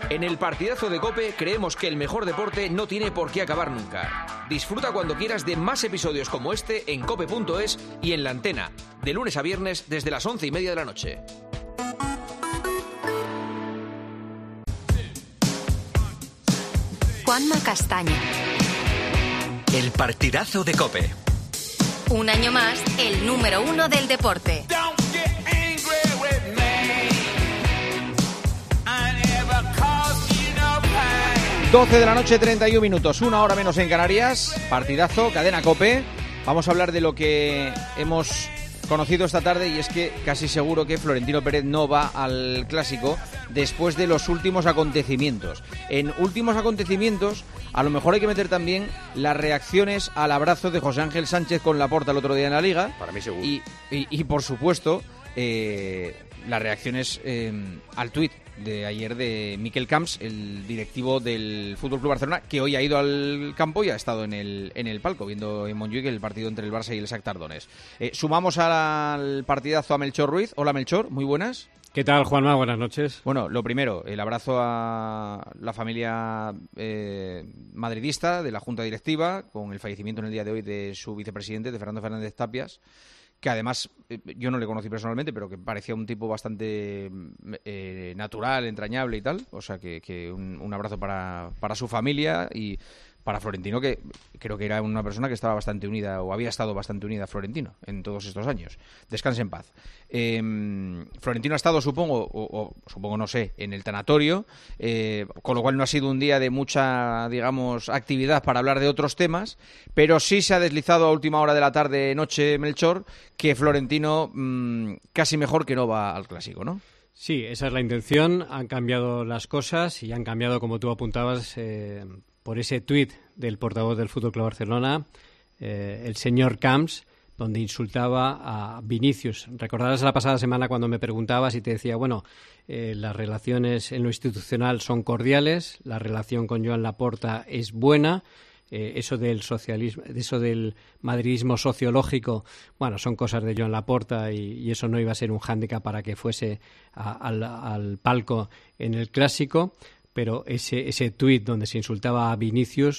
En el partidazo de COPE creemos que el mejor deporte no tiene por qué acabar nunca. Disfruta cuando quieras de más episodios como este en cope.es y en La Antena, de lunes a viernes desde las 11:30 de la noche. Juanma Castaño. El partidazo de COPE. Un año más, el número 1 del deporte. 12 de la noche, 31 minutos, 1 hora menos en Canarias. Partidazo, cadena COPE. Vamos a hablar de lo que hemos conocido esta tarde, y es que casi seguro que Florentino Pérez no va al Clásico después de los últimos acontecimientos. En últimos acontecimientos, a lo mejor hay que meter también las reacciones al abrazo de José Ángel Sánchez con Laporta el otro día en la Liga. Para mí seguro. Y por supuesto, las reacciones al tuit de ayer de Miquel Camps, el directivo del FC Barcelona, que hoy ha ido al campo y ha estado en el palco viendo en Montjuic el partido entre el Barça y el Shakhtar Donetsk. Sumamos al partidazo a Melchor Ruiz. Hola, Melchor, muy buenas. ¿Qué tal, Juanma? Buenas noches. Bueno, lo primero, el abrazo a la familia madridista de la Junta Directiva, con el fallecimiento en el día de hoy de su vicepresidente, de Fernando Fernández Tapias, que además yo no le conocí personalmente, pero que parecía un tipo bastante natural, entrañable y tal. O sea, que un abrazo para su familia y para Florentino, que creo que era una persona que estaba bastante unida, o había estado bastante unida a Florentino en todos estos años. Descanse en paz. Florentino ha estado, supongo no sé, en el tanatorio, con lo cual no ha sido un día de mucha, digamos, actividad para hablar de otros temas, pero sí se ha deslizado a última hora de la tarde-noche, Melchor, que Florentino casi mejor que no va al Clásico, ¿no? Sí, esa es la intención. Han cambiado las cosas y han cambiado, como tú apuntabas, por ese tuit del portavoz del FC Barcelona, el señor Camps, donde insultaba a Vinicius. Recordarás la pasada semana cuando me preguntabas y te decía, bueno, las relaciones en lo institucional son cordiales, la relación con Joan Laporta es buena, eso del socialismo, eso del madridismo sociológico, bueno, son cosas de Joan Laporta y eso no iba a ser un hándicap para que fuese al palco en el Clásico. Pero ese tuit donde se insultaba a Vinicius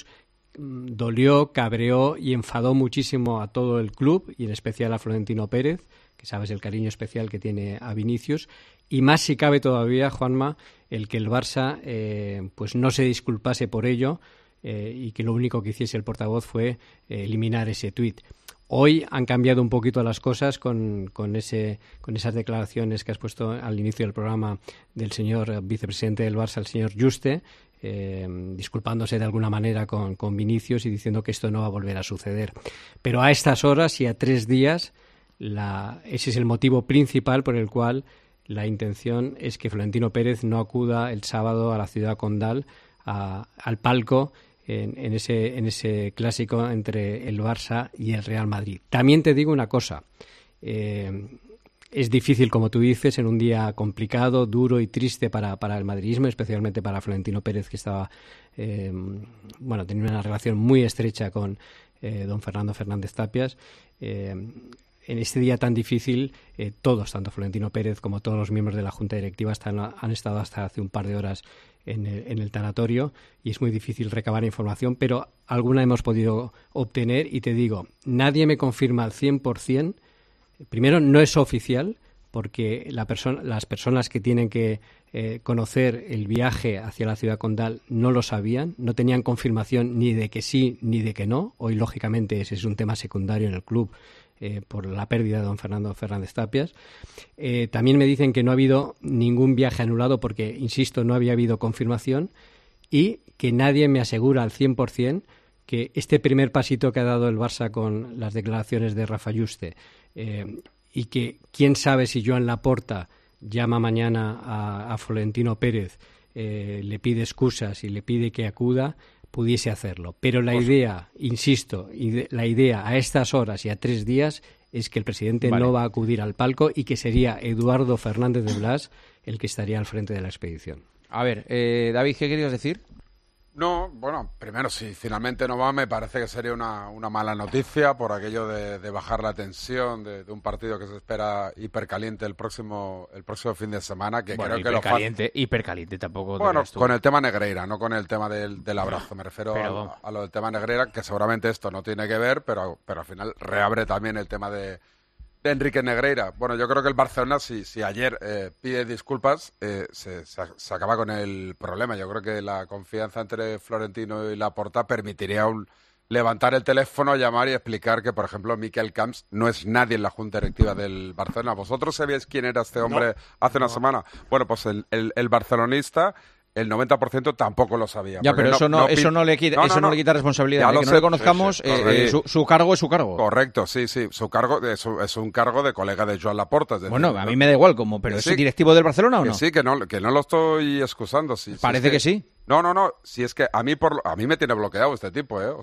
dolió, cabreó y enfadó muchísimo a todo el club, y en especial a Florentino Pérez, que sabes el cariño especial que tiene a Vinicius, y más si cabe todavía, Juanma, el que el Barça pues no se disculpase por ello, y que lo único que hiciese el portavoz fue eliminar ese tuit. Hoy han cambiado un poquito las cosas con esas declaraciones que has puesto al inicio del programa del señor vicepresidente del Barça, el señor Juste, disculpándose de alguna manera con Vinicius y diciendo que esto no va a volver a suceder. Pero a estas horas y a 3 días, ese es el motivo principal por el cual la intención es que Florentino Pérez no acuda el sábado a la ciudad condal, al palco, en ese clásico entre el Barça y el Real Madrid. También te digo una cosa, es difícil, como tú dices, en un día complicado, duro y triste para el madridismo, especialmente para Florentino Pérez, que estaba tenía una relación muy estrecha con don Fernando Fernández Tapias. En este día tan difícil, todos, tanto Florentino Pérez como todos los miembros de la Junta Directiva, han estado hasta hace un par de horas en el tanatorio, y es muy difícil recabar información, pero alguna hemos podido obtener, y te digo, nadie me confirma al 100%. Primero, no es oficial, porque las personas que tienen que conocer el viaje hacia la ciudad condal no lo sabían, no tenían confirmación ni de que sí ni de que no. Hoy, lógicamente, ese es un tema secundario en el club, por la pérdida de don Fernando Fernández Tapias. También me dicen que no ha habido ningún viaje anulado porque, insisto, no había habido confirmación, y que nadie me asegura al 100% que este primer pasito que ha dado el Barça con las declaraciones de Rafa Juste, y que quién sabe si Joan Laporta llama mañana a Florentino Pérez, le pide excusas y le pide que acuda, pudiese hacerlo. Pero la idea, insisto, la idea a estas horas y a 3 días es que el presidente no va a acudir al palco, y que sería Eduardo Fernández de Blas el que estaría al frente de la expedición. A ver, David, ¿qué querías decir? No, bueno, primero, si finalmente no va, me parece que sería una mala noticia por aquello de bajar la tensión de un partido que se espera hipercaliente el próximo fin de semana, que Bueno, creo que hipercaliente tampoco. Bueno, con el tema Negreira, no con el tema del abrazo. Me refiero Pero a lo del tema Negreira, que seguramente esto no tiene que ver, pero al final reabre también el tema de Enrique Negreira. Bueno, yo creo que el Barcelona, si ayer pide disculpas, se acaba con el problema. Yo creo que la confianza entre Florentino y Laporta permitiría levantar el teléfono, llamar y explicar que, por ejemplo, Miquel Camps no es nadie en la junta directiva del Barcelona. ¿Vosotros sabíais quién era este hombre hace una semana? Bueno, pues el barcelonista... El 90% tampoco lo sabía. Ya, pero eso no le quita responsabilidad. Que no le conozcamos, su cargo es su cargo. Correcto, sí. Su cargo es un cargo de colega de Joan Laporta. Es decir, bueno, a mí me da igual, pero ¿es directivo del Barcelona o no? Sí, que no lo estoy excusando. Parece que sí. No. Si es que a mí me tiene bloqueado este tipo, ¿eh?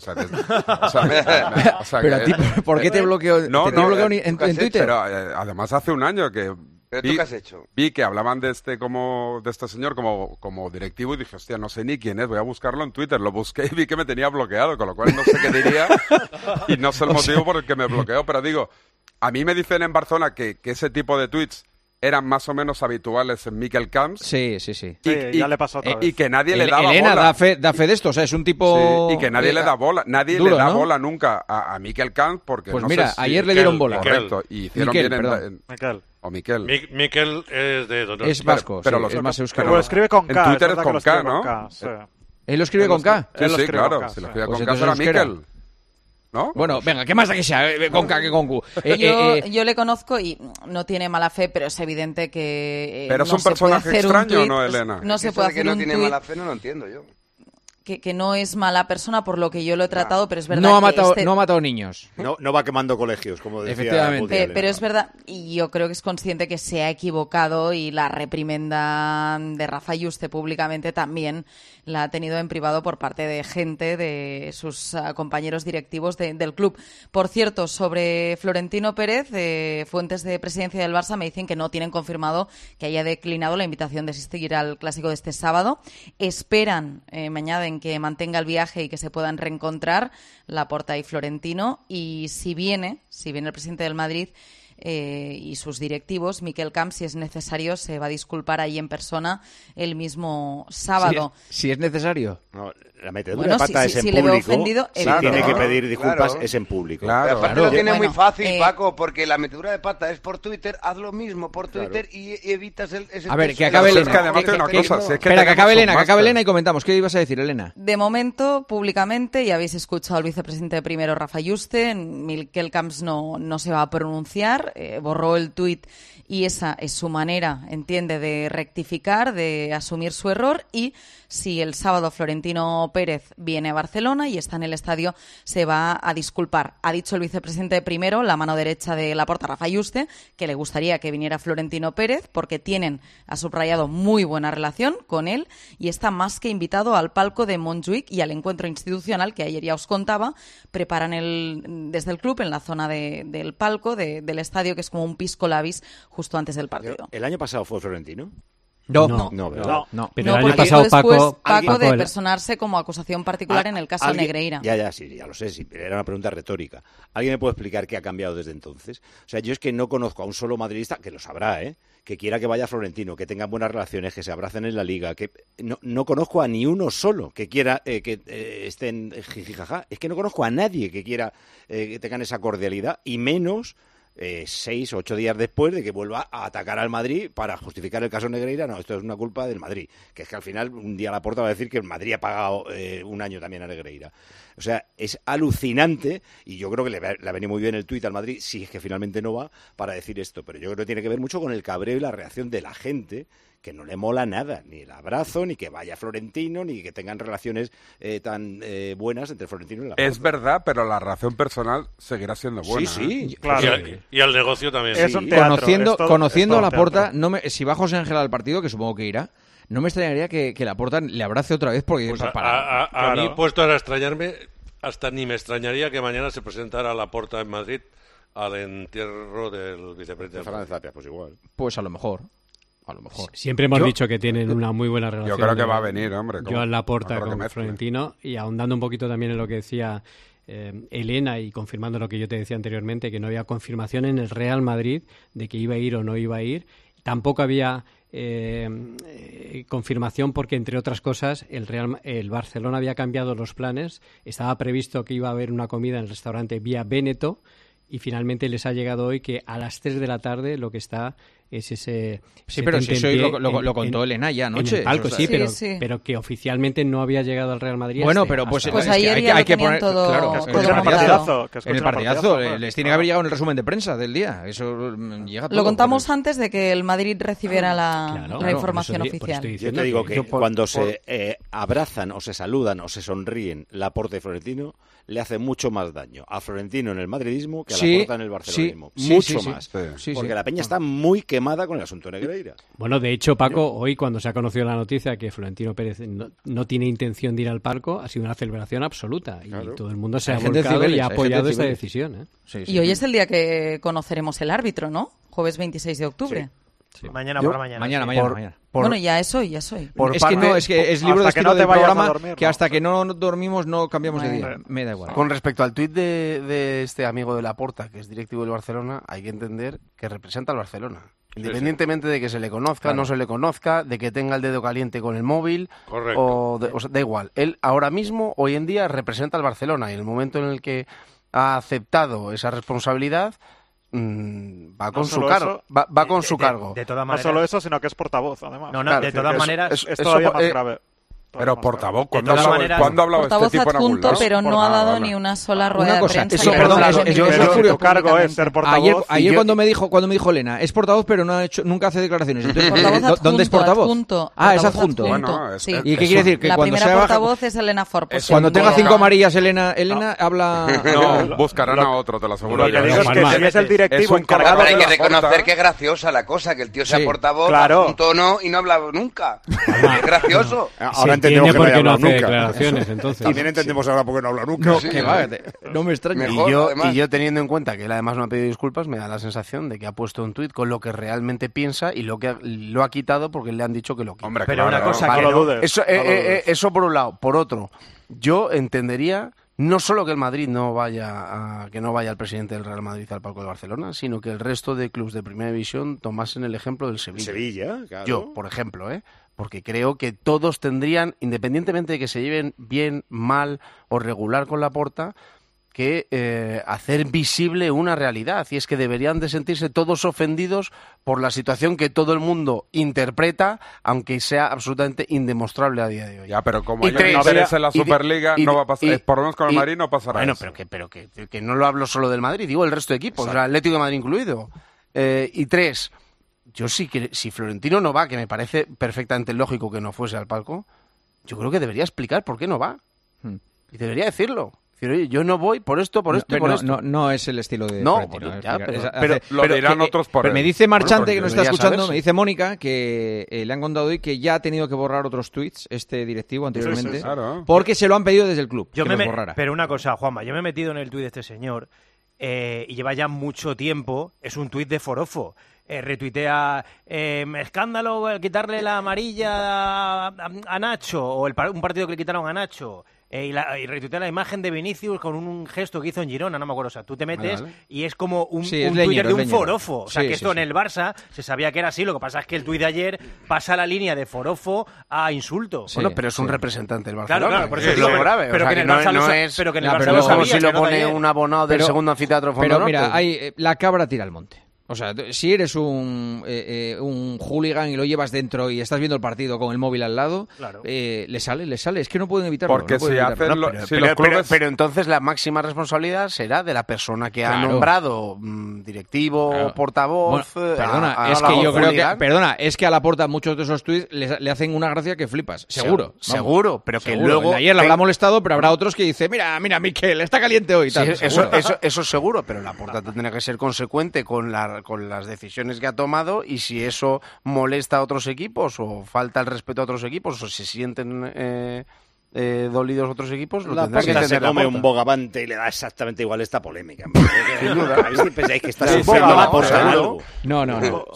Pero a ti, ¿por qué te bloqueó? ¿Te tiene bloqueado en Twitter? Pero además hace un año que... ¿Pero tú qué has hecho? Vi que hablaban de este señor como directivo y dije, hostia, no sé ni quién es, voy a buscarlo en Twitter. Lo busqué y vi que me tenía bloqueado, con lo cual no sé qué diría y no sé el motivo por el que me bloqueó. Pero digo, a mí me dicen en Barcelona que ese tipo de tweets eran más o menos habituales en Miquel Camps. Sí. Ya le pasó otra vez. Y que nadie le daba bola. Elena da fe de esto, o sea, es un tipo... Sí, y que nadie le da bola. Nadie le da bola nunca a Miquel Camps porque... Pues no mira, sé si ayer le dieron bola. Correcto. Y hicieron bien Miquel. O Miquel. Miquel es de Donosti. Es vasco, pero es más euskera. Pero lo escribe con K. En Twitter es con K, ¿no? ¿Él lo escribe con K? Sí, claro. Si lo escribe con K será Miquel. ¿No? Bueno, venga, ¿qué más da que sea con K que con Q? Yo le conozco y no tiene mala fe, pero es evidente que ¿Pero es un personaje extraño, ¿no, Elena? No se puede hacer un tuit. ¿Que no tiene mala fe? No lo entiendo yo. Que no es mala persona por lo que yo lo he tratado, pero es verdad no ha matado niños. No va quemando colegios, como decía. Efectivamente. Pero es verdad, y yo creo que es consciente que se ha equivocado y la reprimenda de Rafa Yuste públicamente también la ha tenido en privado por parte de gente, de sus compañeros directivos del club. Por cierto, sobre Florentino Pérez, fuentes de presidencia del Barça me dicen que no tienen confirmado que haya declinado la invitación de asistir al clásico de este sábado. Esperan, me añaden, que mantenga el viaje y que se puedan reencontrar Laporta y Florentino. Y si viene el presidente del Madrid y sus directivos, Miquel Camps, si es necesario, se va a disculpar ahí en persona el mismo sábado. Si es necesario. No, la metedura de pata es en público. Le veo ofendido, si tiene que pedir disculpas, es en público. Pero aparte lo tiene muy fácil, Paco, porque la metedura de pata es por Twitter. Haz lo mismo por Twitter y evitas ese... A ver, que acabe Elena. Espera, que acabe Elena y comentamos. ¿Qué ibas a decir, Elena? De momento, públicamente, ya habéis escuchado al vicepresidente primero, Rafa Yuste. Miquel Camps no se va a pronunciar. Borró el tuit y esa es su manera, entiende, de rectificar, de asumir su error. Y si el sábado Florentino Pérez viene a Barcelona y está en el estadio, se va a disculpar. Ha dicho el vicepresidente primero, la mano derecha de Laporta, Rafa Yuste, que le gustaría que viniera Florentino Pérez porque ha subrayado muy buena relación con él y está más que invitado al palco de Montjuïc y al encuentro institucional que ayer ya os contaba. Preparan desde el club en la zona del palco del estadio, que es como un pisco labis justo antes del partido. ¿El año pasado fue Florentino? No. Pero el año pasado Paco de personarse como acusación particular en el caso Negreira. Ya lo sé, sí, pero era una pregunta retórica. ¿Alguien me puede explicar qué ha cambiado desde entonces? O sea, yo es que no conozco a un solo madridista, que lo sabrá, que quiera que vaya Florentino, que tengan buenas relaciones, que se abracen en la Liga, que no conozco a ni uno solo que quiera que estén jijijaja. Es que no conozco a nadie que quiera que tengan esa cordialidad, y menos 6 o 8 días después de que vuelva a atacar al Madrid para justificar el caso Negreira. No, esto es una culpa del Madrid, que es que al final un día Laporta va a decir que el Madrid ha pagado un año también a Negreira. O sea, es alucinante, y yo creo que le ha venido muy bien el tuit al Madrid, si es que finalmente no va, para decir esto, pero yo creo que tiene que ver mucho con el cabreo y la reacción de la gente, que no le mola nada, ni el abrazo, ni que vaya Florentino, ni que tengan relaciones tan buenas entre Florentino y Laporta. Es verdad, pero la relación personal seguirá siendo buena. Sí, claro. Y al negocio también. Es un teatro, conociendo a Laporta, si va José Ángel al partido, que supongo que irá, no me extrañaría que Laporta le abrace otra vez, porque pues a mí, puesto a extrañarme, hasta ni me extrañaría que mañana se presentara Laporta en Madrid al entierro del vicepresidente. Fernández Tapia, pues igual. Pues a lo mejor. A lo mejor. Siempre hemos dicho que tienen una muy buena relación. Yo creo que va a venir, hombre. Joan Laporta con Florentino, y ahondando un poquito también en lo que decía Elena, y confirmando lo que yo te decía anteriormente, que no había confirmación en el Real Madrid de que iba a ir o no iba a ir. Tampoco había confirmación porque, entre otras cosas, el Barcelona había cambiado los planes. Estaba previsto que iba a haber una comida en el restaurante Vía Véneto, y finalmente les ha llegado hoy que a las 3 de la tarde lo que está es ese... Sí, pero si eso lo contó Elena ya anoche. En el palco, pero que oficialmente no había llegado al Real Madrid. Bueno, pero pues ayer ya hay que poner todo, claro, en el partidazo. Les tiene que haber llegado en el resumen de prensa del día. Eso llega todo. Lo contamos antes de que el Madrid recibiera la información oficial. Yo te digo que cuando se abrazan o se saludan o se sonríen Laporta y Florentino, le hace mucho más daño a Florentino en el madridismo que a Laporta en el barcelonismo. Mucho más. Porque la peña está muy quemada con el asunto Negreira. Bueno, de hecho, Paco, hoy cuando se ha conocido la noticia que Florentino Pérez no tiene intención de ir al palco, ha sido una celebración absoluta. Y todo el mundo se ha volcado y ha apoyado esta decisión. Y hoy es el día que conoceremos el árbitro, ¿no? Jueves 26 de octubre. Sí. Mañana por la mañana. Mañana. Bueno, ya es hoy. Es que es libro de estilo del programa que hasta que no dormimos no cambiamos de día. Me da igual. Con respecto al tuit de este amigo de Laporta, que es directivo del Barcelona, hay que entender que representa al Barcelona. Independientemente de que se le conozca, no se le conozca, de que tenga el dedo caliente con el móvil, o sea, da igual. Él ahora mismo, hoy en día, representa al Barcelona, y en el momento en el que ha aceptado esa responsabilidad, va con su cargo. Va con su cargo. De todas No maneras, solo eso, sino que es portavoz, además. De todas maneras... Es todavía más grave. Pero portavoz, ¿cuándo ha hablado portavoz este tipo en algún adjunto, lado? pero no ha dado ni una sola rueda de prensa. Eso, perdón, tu cargo es ser portavoz. Ayer cuando me dijo Elena, es portavoz, pero nunca hace declaraciones. Entonces, ¿dónde es portavoz? Es adjunto. Bueno, sí. ¿Y qué quiere decir? Que la cuando primera portavoz es Elena Ford. Cuando tenga 5 amarillas, Elena habla... No, buscarán a otro, te lo aseguro. Lo que digo es que si es el directivo encargado... Hay que reconocer que es graciosa la cosa, que el tío sea portavoz, adjunto no, y no ha hablado nunca. Es gracioso. Ahora entendemos que no haya hablado nunca. Declaraciones, entonces. También entendemos ahora por qué no habla nunca. No me extraña. Y yo teniendo en cuenta que él además no ha pedido disculpas, me da la sensación de que ha puesto un tuit con lo que realmente piensa y lo ha quitado porque le han dicho que lo quita. Hombre, pero una cosa que no dudes. Eso por un lado. Por otro, yo entendería no solo que el Madrid no vaya el presidente del Real Madrid al palco de Barcelona, sino que el resto de clubes de primera división tomasen el ejemplo del Sevilla. Claro. Yo, por ejemplo, porque creo que todos tendrían, independientemente de que se lleven bien, mal o regular con Laporta, que hacer visible una realidad, y es que deberían de sentirse todos ofendidos por la situación que todo el mundo interpreta, aunque sea absolutamente indemostrable a día de hoy. Ya, pero como hay interés en la Superliga, no va a pasar, por lo menos con el Madrid no pasará eso. Pero que no lo hablo solo del Madrid, digo el resto de equipos, el Atlético de Madrid incluido. Y 3, yo sí que si Florentino no va, que me parece perfectamente lógico que no fuese al palco, yo creo que debería explicar por qué no va. Y debería decirlo. Decir, oye, yo no voy por esto, por esto y por esto. No es el estilo de Florentino. Pero lo dirán otros por él. Pero me dice Marchante, que nos está escuchando, me dice Mónica, que le han contado hoy que ya ha tenido que borrar otros tweets, este directivo anteriormente, porque se lo han pedido desde el club, que los borrara. Pero una cosa, Juanma, yo me he metido en el tuit de este señor y lleva ya mucho tiempo, es un tuit de forofo. Retuitea escándalo quitarle la amarilla a Nacho, o un partido que le quitaron a Nacho, y retuitea la imagen de Vinicius con un gesto que hizo en Girona, no me acuerdo. O sea, tú te metes y es como un Twitter de un forofo. O sea, que esto en el Barça se sabía que era así. Lo que pasa es que el tuit de ayer pasa la línea de forofo a insulto. Bueno, pero es un representante del Barcelona. Claro, por eso es lo grave. Pero que en el Barça no es... Pero que en el Barça lo sabía. Como si lo pone un abonado del segundo anfiteatro Fondo Pero Norte. mira, la cabra tira al monte. O sea, si eres un hooligan y lo llevas dentro y estás viendo el partido con el móvil al lado, le sale. Es que no pueden evitarlo. Porque pero entonces la máxima responsabilidad será de la persona que ha nombrado directivo, portavoz. Bueno, perdona, es que yo creo que es que a Laporta muchos de esos tweets le hacen una gracia que flipas. Seguro, pero que luego ayer le habrá molestado, pero habrá otros que dicen, mira, Miquel, está caliente hoy. Tal, eso seguro, pero Laporta tendrá que ser consecuente con las decisiones que ha tomado, y si eso molesta a otros equipos o falta el respeto a otros equipos o se sienten dolidos otros equipos, lo la tendrá que entender. Se come un bogavante y le da exactamente igual esta polémica. A ver si pensáis que está sufriendo la porta en algo. No.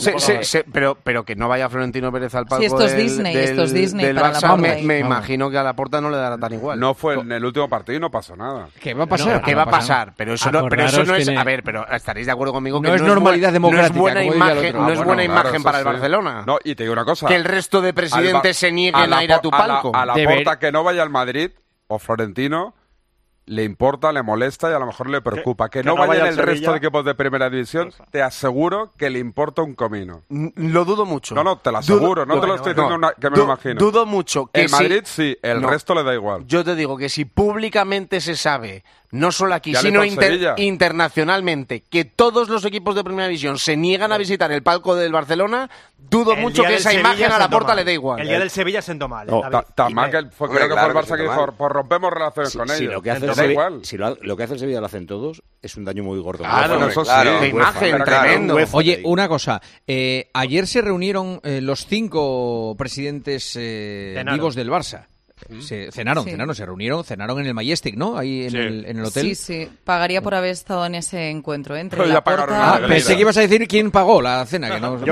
Pero que no vaya Florentino Pérez al palco esto es Disney del para Barça, la me imagino que a la Porta no le dará tan igual. No fue en el último partido y no pasó nada. ¿Qué va a pasar? ¿Qué va a pasar? Pero eso no es... tiene... A ver, pero estaréis de acuerdo conmigo que no es normalidad democrática. No es buena imagen para el Barcelona. No, y te digo una cosa. Que el resto de presidentes se nieguen a ir a tu palco. A la Porta que no vaya al Madrid o Florentino le importa, le molesta y a lo mejor le preocupa. Que no vayan el resto de equipos de primera división, te aseguro que le importa un comino. Lo dudo mucho. No, te lo aseguro, no te lo estoy diciendo que me lo imagino. Dudo mucho. Que el Madrid sí, el resto le da igual. Yo te digo que si públicamente se sabe, no solo aquí, sino internacionalmente, que todos los equipos de primera división se niegan a visitar el palco del Barcelona, dudo mucho que esa imagen a la Porta le dé igual. El día del Sevilla sentó mal. Tan mal que fue creo que fue el Barça que dijo, pues rompemos relaciones con ellos. Lo que hace igual. Si lo que hace el Sevilla lo hacen todos, es un daño muy gordo. Claro, eso sí. La imagen, tremendo. Oye, una cosa. Ayer se reunieron los 5 presidentes vivos del Barça. Se reunieron en el Majestic, ¿no? Ahí en el hotel. Sí. Pagaría por haber estado en ese encuentro. Entre la Porta... pensé que ibas a decir quién pagó la cena. Que no... Yo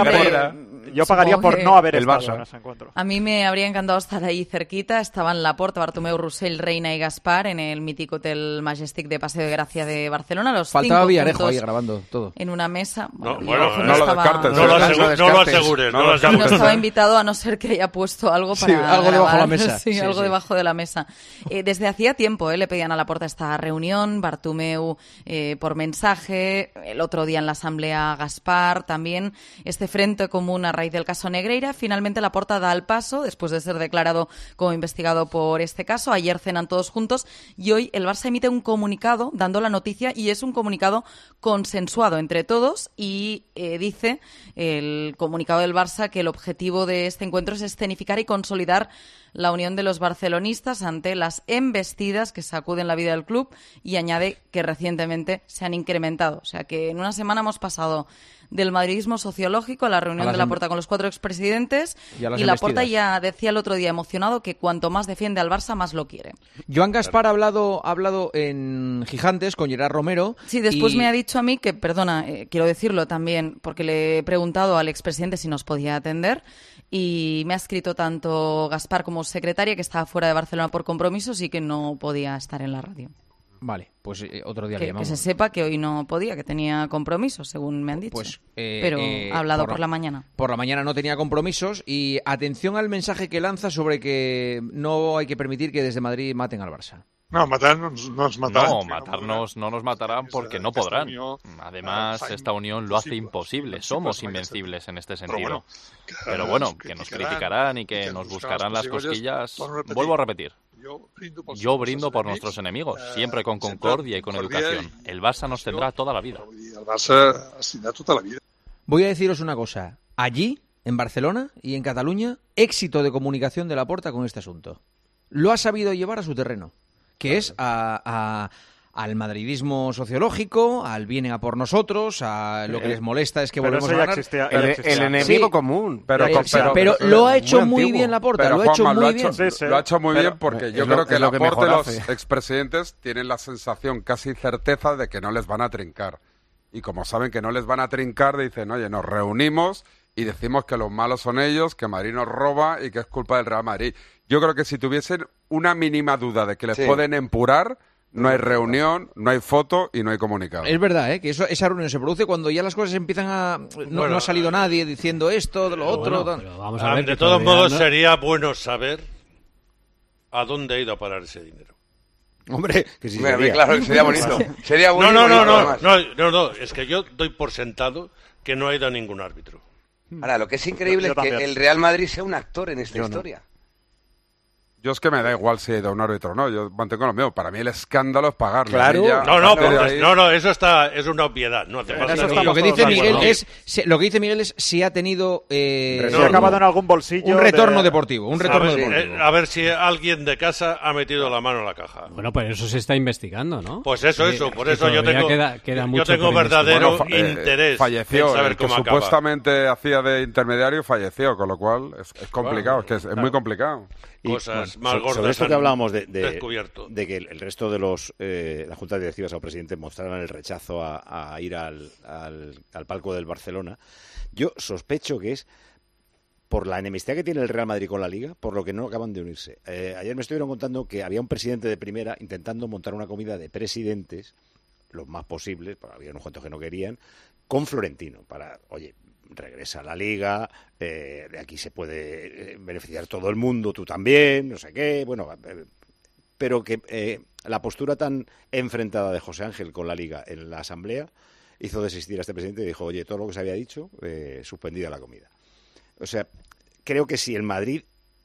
pagaría por no haber estado en ese encuentro. A mí me habría encantado estar ahí cerquita. Estaban Laporta, Bartomeu, Roussel, Reina y Gaspar en el mítico Hotel Majestic de Paseo de Gracia de Barcelona. Faltaba Villarejo ahí grabando todo. En una mesa. No lo descartes. No lo asegures. No estaba invitado a no ser que haya puesto algo para algo debajo de la mesa. Sí, algo debajo de la mesa. Desde hacía tiempo le pedían a Laporta esta reunión. Bartomeu por mensaje. El otro día en la asamblea Gaspar también. Este frente común a raíz del caso Negreira. Finalmente Laporta da el paso después de ser declarado como investigado por este caso. Ayer cenan todos juntos y hoy el Barça emite un comunicado dando la noticia y es un comunicado consensuado entre todos y dice el comunicado del Barça que el objetivo de este encuentro es escenificar y consolidar la unión de los barcelonistas ante las embestidas que sacuden la vida del club y añade que recientemente se han incrementado. O sea que en una semana hemos pasado del madridismo sociológico a la reunión de Laporta con los 4 expresidentes y Laporta ya decía el otro día emocionado que cuanto más defiende al Barça más lo quiere. Joan Gaspar ha hablado en Gigantes con Gerard Romero. Sí, después me ha dicho a mí que, perdona, quiero decirlo también porque le he preguntado al expresidente si nos podía atender y me ha escrito tanto Gaspar como secretaria que estaba fuera de Barcelona por compromisos y que no podía estar en la radio. Vale, pues otro día le llamamos. Que se sepa que hoy no podía, que tenía compromisos, según me han dicho. Pues, pero ha hablado por la mañana. Por la mañana no tenía compromisos y atención al mensaje que lanza sobre que no hay que permitir que desde Madrid maten al Barça. No, matarnos no nos matarán. No, matarnos no nos matarán porque no podrán. Además, esta unión lo hace imposible. Somos invencibles en este sentido. Pero bueno, que nos criticarán y que nos buscarán las cosquillas. Vuelvo a repetir. Yo brindo por nuestros enemigos, siempre con concordia y con educación. El Barça nos tendrá toda la vida. El Barça nos tendrá toda la vida. Voy a deciros una cosa. Allí, en Barcelona y en Cataluña, éxito de comunicación de Laporta con este asunto. Lo ha sabido llevar a su terreno, que es al madridismo sociológico, al vienen a por nosotros, a lo que les molesta es que volvemos a ganar. El enemigo común. Pero lo ha hecho muy bien Laporta, lo ha hecho muy bien. Lo ha hecho muy bien porque yo creo que Laporta y los expresidentes tienen la sensación, casi certeza, de que no les van a trincar. Y como saben que no les van a trincar, dicen, oye, nos reunimos y decimos que los malos son ellos, que Madrid nos roba y que es culpa del Real Madrid. Yo creo que si tuviesen una mínima duda de que les pueden empurar, no hay reunión, no hay foto y no hay comunicado. Es verdad, que esa reunión se produce cuando ya las cosas empiezan a... No ha salido nadie diciendo esto, lo otro... Pero vamos a ver, de todos modos, sería bueno saber a dónde ha ido a parar ese dinero. Hombre, que sí claro, que sería bonito. Sería bonito. No, es que yo doy por sentado que no ha ido a ningún árbitro. Ahora, lo que es increíble es que el Real Madrid sea un actor en esta historia. Yo es que me da igual si he ido a un árbitro o no, yo mantengo lo mío. Para mí el escándalo es pagarle. Claro. No, eso es una obviedad. No hace falta. Lo que dice Miguel es si ha tenido si ha acabado en algún bolsillo un retorno deportivo. A ver si alguien de casa ha metido la mano en la caja. Bueno, pues eso se está investigando, ¿no? Pues eso. Por eso yo tengo verdadero interés falleció, en saber el que cómo acaba. Supuestamente hacía de intermediario falleció, con lo cual es complicado, es muy complicado. Cosas las más gordas sobre esto que hablábamos descubierto. De que el resto de los las juntas directivas o presidentes mostraran el rechazo a ir al palco del Barcelona, yo sospecho que es por la enemistad que tiene el Real Madrid con la Liga, por lo que no acaban de unirse. Ayer me estuvieron contando que había un presidente de primera intentando montar una comida de presidentes, los más posibles, pero había unos cuantos que no querían, con Florentino, para, oye, regresa a la Liga, de aquí se puede beneficiar todo el mundo, tú también, no sé qué, bueno, pero que la postura tan enfrentada de José Ángel con la Liga en la Asamblea hizo desistir a este presidente y dijo, oye, todo lo que se había dicho, suspendida la comida. O sea, creo que si el Madrid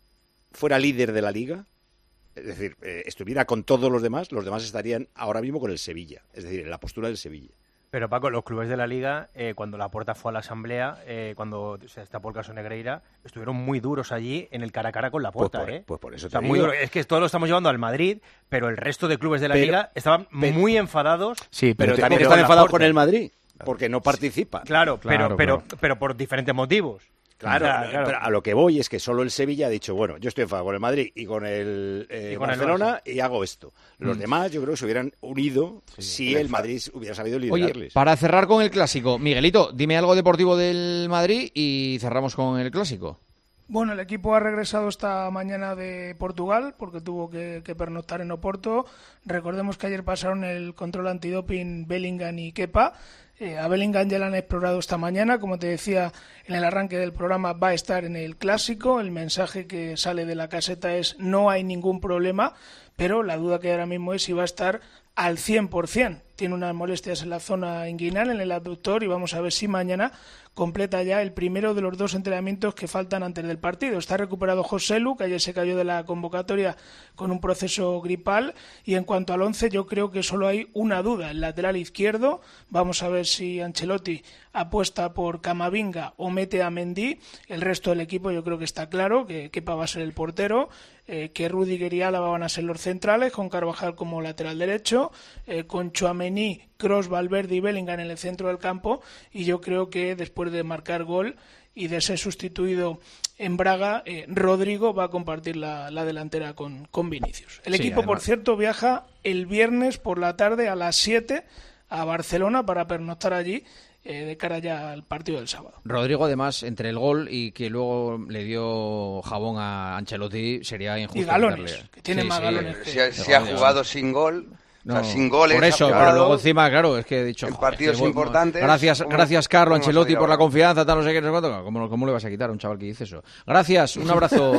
fuera líder de la Liga, es decir, estuviera con todos los demás estarían ahora mismo con el Sevilla, es decir, en la postura del Sevilla. Pero Paco, los clubes de la Liga, cuando Laporta fue a la Asamblea, cuando se destapó el caso Negreira, estuvieron muy duros allí en el cara a cara con Laporta. Pues por eso o sea, muy duro. Es que todo lo estamos llevando al Madrid, pero el resto de clubes de la Liga estaban muy enfadados. Sí, pero también están enfadados con el Madrid, porque no participan. Claro, pero por diferentes motivos. Claro. Pero a lo que voy es que solo el Sevilla ha dicho, bueno, yo estoy enfadado con el Madrid y con el Barcelona y hago esto. Los demás yo creo que se hubieran unido si el Madrid hubiera sabido liderarles. Oye, para cerrar con el Clásico, Miguelito, dime algo deportivo del Madrid y cerramos con el Clásico. Bueno, el equipo ha regresado esta mañana de Portugal porque tuvo que pernoctar en Oporto. Recordemos que ayer pasaron el control antidoping Bellingham y Kepa. A Bellingham ya la han explorado esta mañana, como te decía en el arranque del programa, va a estar en el Clásico. El mensaje que sale de la caseta es no hay ningún problema, pero la duda que ahora mismo es si va a estar al 100%. Tiene unas molestias en la zona inguinal, en el abductor, y vamos a ver si mañana completa ya el primero de los 2 entrenamientos que faltan antes del partido. Está recuperado Joselu, que ayer se cayó de la convocatoria con un proceso gripal, y en cuanto al 11 yo creo que solo hay una duda, el lateral izquierdo. Vamos a ver si Ancelotti apuesta por Camavinga o mete a Mendy. El resto del equipo yo creo que está claro, que Kepa va a ser el portero, que Rüdiger y Álava van a ser los centrales, con Carvajal como lateral derecho, con Tchouaméni, Kroos, Valverde y Bellingham en el centro del campo, y yo creo que después de marcar gol y de ser sustituido en Braga, Rodrigo va a compartir la delantera con Vinicius. El equipo, además, por cierto, viaja el viernes por la tarde a las 7 a Barcelona para pernoctar allí de cara ya al partido del sábado. Rodrigo, además, entre el gol y que luego le dio jabón a Ancelotti, sería injusto. Y galones, que tiene más galones. Si ha jugado sin gol... No, o sea, sin goles, por eso, pero luego encima, claro, es que he dicho... En partidos importantes... Gracias, Carlo Ancelotti, por la confianza, tal, no sé qué, no sé cuánto. ¿Cómo le vas a quitar a un chaval que dice eso? Gracias, un abrazo,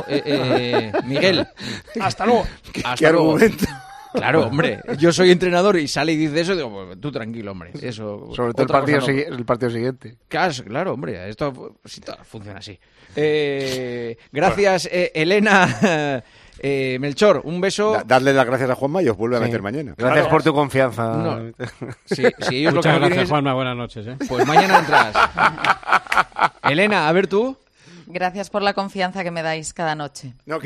Miguel. Hasta luego. ¿Qué argumento? Claro, hombre, yo soy entrenador y sale y dice eso, digo, pues, tú tranquilo, hombre. Eso, sobre todo el partido siguiente. Claro, hombre, esto funciona así. Gracias, Elena... Melchor, un beso. Darle las gracias a Juanma y os vuelve a meter mañana. Gracias por tu confianza. No. Si ellos muchas gracias, Juanma. Buenas noches. Pues mañana entras. Elena, a ver tú. Gracias por la confianza que me dais cada noche. Das.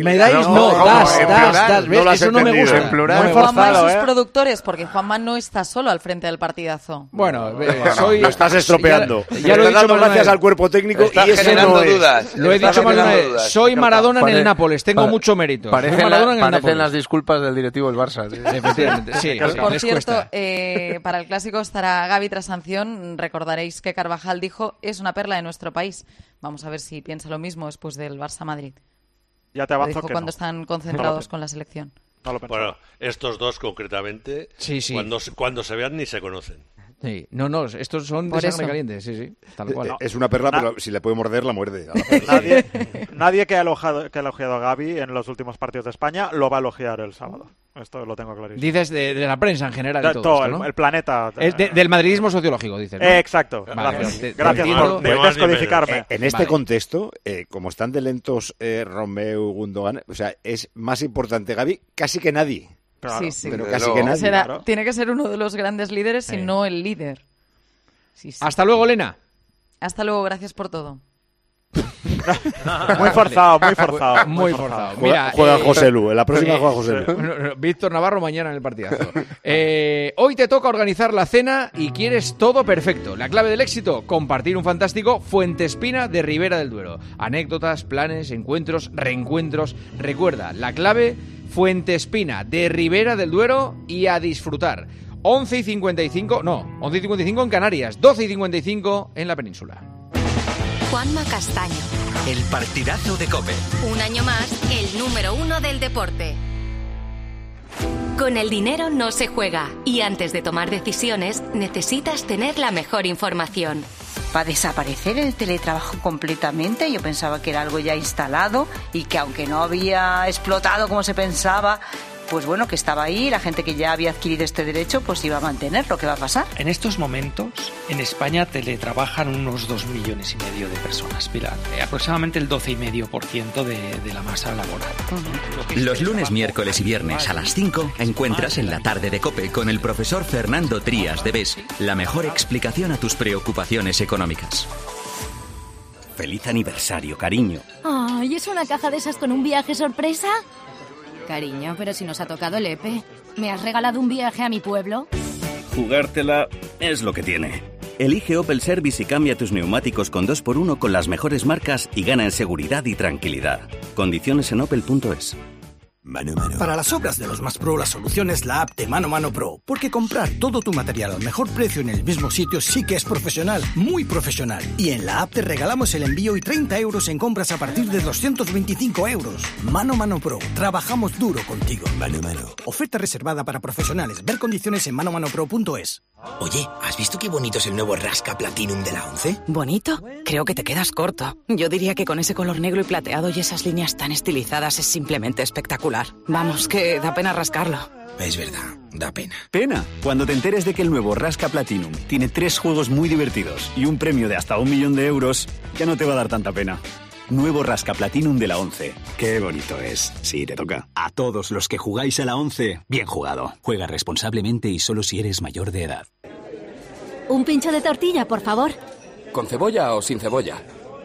Eso no me gusta. En plural. Juanma y sus productores, porque Juanma no está solo al frente del partidazo. Bueno, lo estás estropeando. Ya lo he dicho, gracias al cuerpo técnico y eso no es. Lo he dicho más de una vez. Soy Maradona en el Nápoles, tengo mucho mérito. Parecen las disculpas del directivo del Barça. Efectivamente, sí. Por cierto, para el Clásico estará Gavi tras sanción. Recordaréis que Carvajal dijo, es una perla de nuestro país. Vamos a ver si piensa lo mismo después del Barça-Madrid. Ya te avanzo dijo que cuando están concentrados con la selección. Bueno, estos dos concretamente, cuando se vean ni se conocen. Sí. No, estos son de sangre caliente, sí, tal cual. Es una perla, pero si le puede morder, la muerde. Nadie que ha elogiado a Gavi en los últimos partidos de España lo va a elogiar el sábado. Esto lo tengo clarísimo. Dices de la prensa en general. De todo esto, ¿no? el planeta. Del madridismo sociológico, dices, ¿no? Exacto. Gracias. Gracias por descodificarme. En este contexto, como están de lentos Romeu, Gundogan, o sea, es más importante Gavi casi que nadie. Claro, sí. Pero casi que nadie. Tiene que ser uno de los grandes líderes, si no el líder. Sí. Hasta luego, Elena. Hasta luego, gracias por todo. Muy forzado, muy forzado. Muy forzado. Mira, juega José Lu, en la próxima juega José Lu. Víctor Navarro mañana en el partidazo. Hoy te toca organizar la cena y quieres todo perfecto. La clave del éxito, compartir un fantástico Fuentespina de Ribera del Duero. Anécdotas, planes, encuentros, reencuentros. Recuerda, la clave, Fuentespina de Ribera del Duero y a disfrutar. 11:55 en Canarias, 12:55 en la península. Juanma Castaño. El partidazo de COPE. Un año más, el número 1 del deporte. Con el dinero no se juega y antes de tomar decisiones necesitas tener la mejor información. ¿Va a desaparecer el teletrabajo completamente? Yo pensaba que era algo ya instalado y que aunque no había explotado como se pensaba, pues bueno, que estaba ahí, la gente que ya había adquirido este derecho pues iba a mantenerlo. ¿Qué va a pasar? En estos momentos, en España teletrabajan unos 2,5 millones de personas, Pilar. Aproximadamente el 12,5% de la masa laboral. Los lunes, miércoles y viernes a las 5 encuentras en la tarde de COPE con el profesor Fernando Trías de BES la mejor explicación a tus preocupaciones económicas. Feliz aniversario, cariño. Ay, ¿es una caja de esas con un viaje sorpresa? Cariño, pero si nos ha tocado el EPE. ¿Me has regalado un viaje a mi pueblo? Jugártela es lo que tiene. Elige Opel Service y cambia tus neumáticos con 2x1 con las mejores marcas y gana en seguridad y tranquilidad. Condiciones en opel.es. Mano Mano. Para las obras de los más pro, la solución es la app de Mano Mano Pro. Porque comprar todo tu material al mejor precio en el mismo sitio sí que es profesional, muy profesional. Y en la app te regalamos el envío y 30 euros en compras a partir de 225 euros. Mano Mano Pro. Trabajamos duro contigo. Mano Mano. Oferta reservada para profesionales. Ver condiciones en manomanopro.es. Oye, ¿has visto qué bonito es el nuevo Rasca Platinum de la 11? ¿Bonito? Creo que te quedas corto. Yo diría que con ese color negro y plateado y esas líneas tan estilizadas es simplemente espectacular. Vamos, que da pena rascarlo. Es verdad, da pena. Pena, cuando te enteres de que el nuevo Rasca Platinum tiene 3 juegos muy divertidos y un premio de hasta 1 millón de euros, ya no te va a dar tanta pena. Nuevo Rasca Platinum de la 11. Qué bonito es. Sí, te toca. A todos los que jugáis a la 11, bien jugado. Juega responsablemente y solo si eres mayor de edad. Un pincho de tortilla, por favor. ¿Con cebolla o sin cebolla?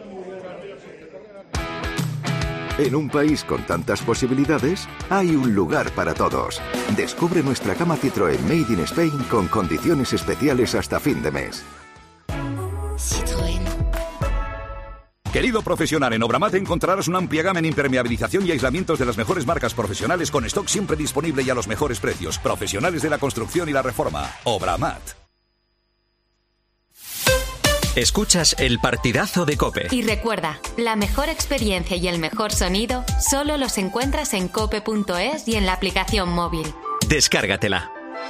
En un país con tantas posibilidades, hay un lugar para todos. Descubre nuestra gama Citroën Made in Spain con condiciones especiales hasta fin de mes. Citroën. Querido profesional, en Obramat encontrarás una amplia gama en impermeabilización y aislamientos de las mejores marcas profesionales con stock siempre disponible y a los mejores precios. Profesionales de la construcción y la reforma. Obramat. Escuchas el partidazo de COPE. Y recuerda, la mejor experiencia y el mejor sonido solo los encuentras en cope.es y en la aplicación móvil. Descárgatela.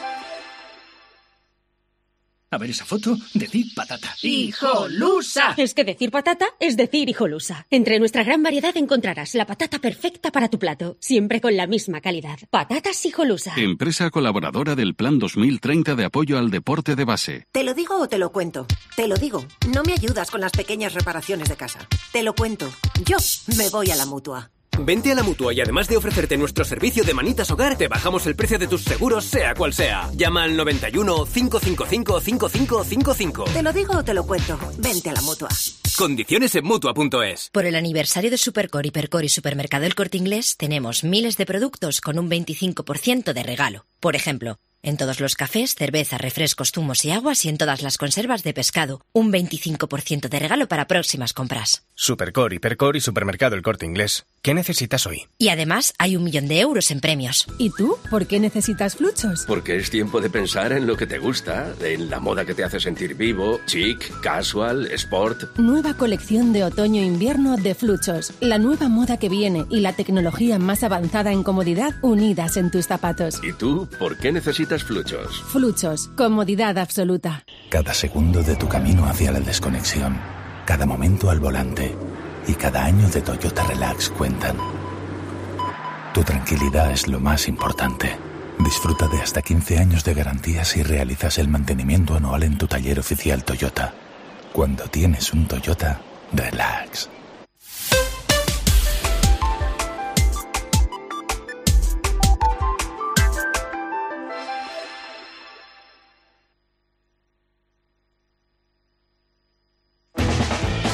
A ver esa foto, decir patata. ¡Hijolusa! Es que decir patata es decir hijolusa. Entre nuestra gran variedad encontrarás la patata perfecta para tu plato, siempre con la misma calidad. Patatas Hijolusa. Empresa colaboradora del Plan 2030 de apoyo al deporte de base. ¿Te lo digo o te lo cuento? Te lo digo. No me ayudas con las pequeñas reparaciones de casa. Te lo cuento. Yo me voy a la Mutua. Vente a la Mutua y además de ofrecerte nuestro servicio de manitas hogar, te bajamos el precio de tus seguros, sea cual sea. Llama al 91 555 5555. ¿Te lo digo o te lo cuento? Vente a la Mutua. Condiciones en Mutua.es. Por el aniversario de Supercore, Hipercore y Supermercado El Corte Inglés, tenemos miles de productos con un 25% de regalo. Por ejemplo, en todos los cafés, cerveza, refrescos, zumos y aguas y en todas las conservas de pescado, un 25% de regalo para próximas compras. Supercore, Hipercore y Supermercado El Corte Inglés. ¿Qué necesitas hoy? Y además hay 1 millón de euros en premios. ¿Y tú? ¿Por qué necesitas Fluchos? Porque es tiempo de pensar en lo que te gusta, en la moda que te hace sentir vivo, chic, casual, sport. Nueva colección de otoño-invierno de Fluchos. La nueva moda que viene y la tecnología más avanzada en comodidad unidas en tus zapatos. ¿Y tú? ¿Por qué necesitas Fluchos? Fluchos. Comodidad absoluta. Cada segundo de tu camino hacia la desconexión, cada momento al volante y cada año de Toyota Relax cuentan. Tu tranquilidad es lo más importante. Disfruta de hasta 15 años de garantía si realizas el mantenimiento anual en tu taller oficial Toyota. Cuando tienes un Toyota, relax.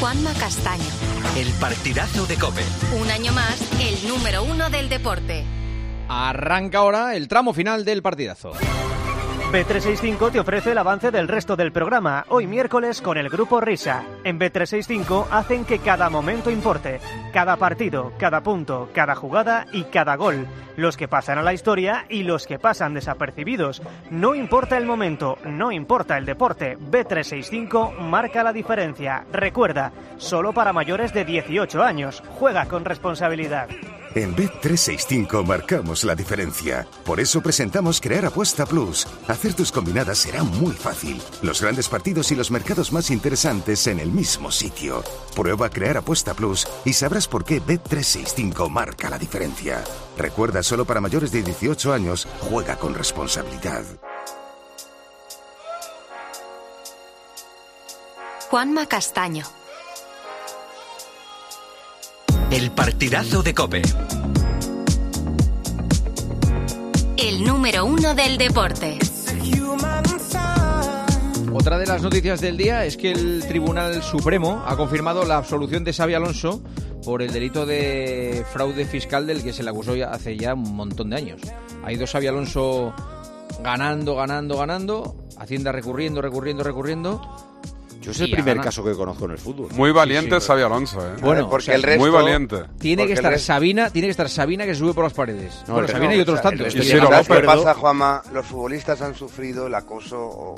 Juanma Castaño. El partidazo de COPE. Un año más, el número 1 del deporte. Arranca ahora el tramo final del partidazo. Bet365 te ofrece el avance del resto del programa, hoy miércoles con el Grupo Risa. En Bet365 hacen que cada momento importe, cada partido, cada punto, cada jugada y cada gol. Los que pasan a la historia y los que pasan desapercibidos. No importa el momento, no importa el deporte, Bet365 marca la diferencia. Recuerda, solo para mayores de 18 años. Juega con responsabilidad. En Bet365 marcamos la diferencia. Por eso presentamos Crear Apuesta Plus. Hacer tus combinadas será muy fácil. Los grandes partidos y los mercados más interesantes en el mismo sitio. Prueba Crear Apuesta Plus y sabrás por qué Bet365 marca la diferencia. Recuerda, solo para mayores de 18 años, juega con responsabilidad. Juanma Castaño. El partidazo de COPE. El número 1 del deporte. Otra de las noticias del día es que el Tribunal Supremo ha confirmado la absolución de Xabi Alonso por el delito de fraude fiscal del que se le acusó hace ya un montón de años. Ha ido Xabi Alonso ganando, Hacienda recurriendo. Yo es el primer caso que conozco en el fútbol. Muy valiente Xabi Alonso, ¿eh? Bueno, porque el resto, muy valiente. Tiene que estar Sabina que sube por las paredes. No, Sabina y otros tantos. ¿Sabes qué pasa, Juanma? Los futbolistas han sufrido el acoso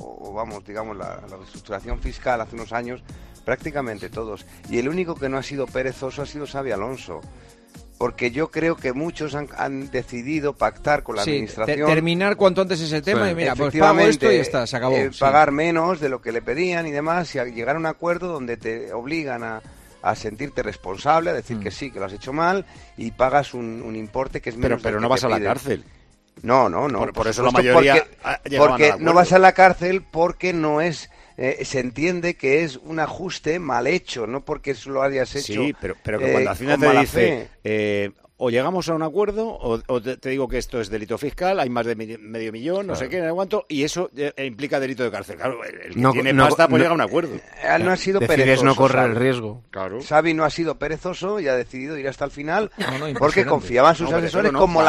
la reestructuración fiscal hace unos años, prácticamente todos. Y el único que no ha sido perezoso ha sido Xabi Alonso. Porque yo creo que muchos han decidido pactar con la administración. Terminar cuanto antes ese tema y mira, pues pago esto y ya está, se acabó. Pagar menos de lo que le pedían y demás, y llegar a un acuerdo donde te obligan a sentirte responsable, a decir que sí, que lo has hecho mal, y pagas un importe que es menos. Pero no vas a la cárcel. No. Por eso la mayoría. Porque no vas a la cárcel porque no es. Se entiende que es un ajuste mal hecho, no porque eso lo hayas hecho. Sí, pero que cuando Hacienda te dice o llegamos a un acuerdo o te digo que esto es delito fiscal, hay más de medio millón, no sé qué, no sé cuánto, y eso implica delito de cárcel. Claro, el que tiene pasta pues llega a un acuerdo. No ha sido perezoso. No correr el riesgo. Claro. Xavi no ha sido perezoso y ha decidido ir hasta el final porque confiaba en sus asesores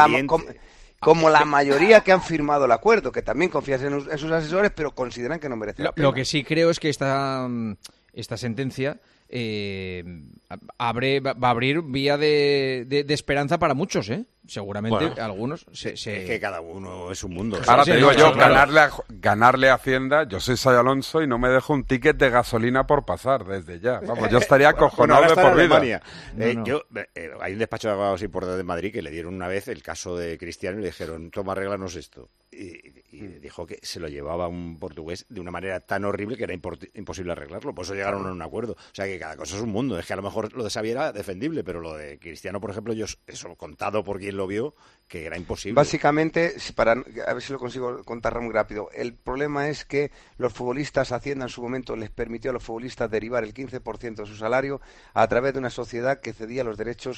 como la mayoría que han firmado el acuerdo, que también confían en sus asesores, pero consideran que no merece la pena. Lo que sí creo es que esta sentencia va a abrir vía de esperanza para muchos, ¿eh? Seguramente algunos es que cada uno es un mundo. Ahora te digo yo, ganarle a Hacienda, yo soy Xabi Alonso y no me dejo un ticket de gasolina por pasar desde ya. Vamos, yo estaría acojonado de por vida. Hay un despacho de abogados importante de Madrid que le dieron una vez el caso de Cristiano y le dijeron, toma, arréglanos esto. Y dijo que se lo llevaba un portugués de una manera tan horrible que era imposible arreglarlo. Por eso llegaron a un acuerdo. O sea que cada cosa es un mundo. Es que a lo mejor lo de Xavi era defendible, pero lo de Cristiano, por ejemplo, yo eso contado por quien lo vio, que era imposible. Básicamente, a ver si lo consigo contar muy rápido, el problema es que los futbolistas, Hacienda en su momento les permitió a los futbolistas derivar el 15% de su salario a través de una sociedad que cedía los derechos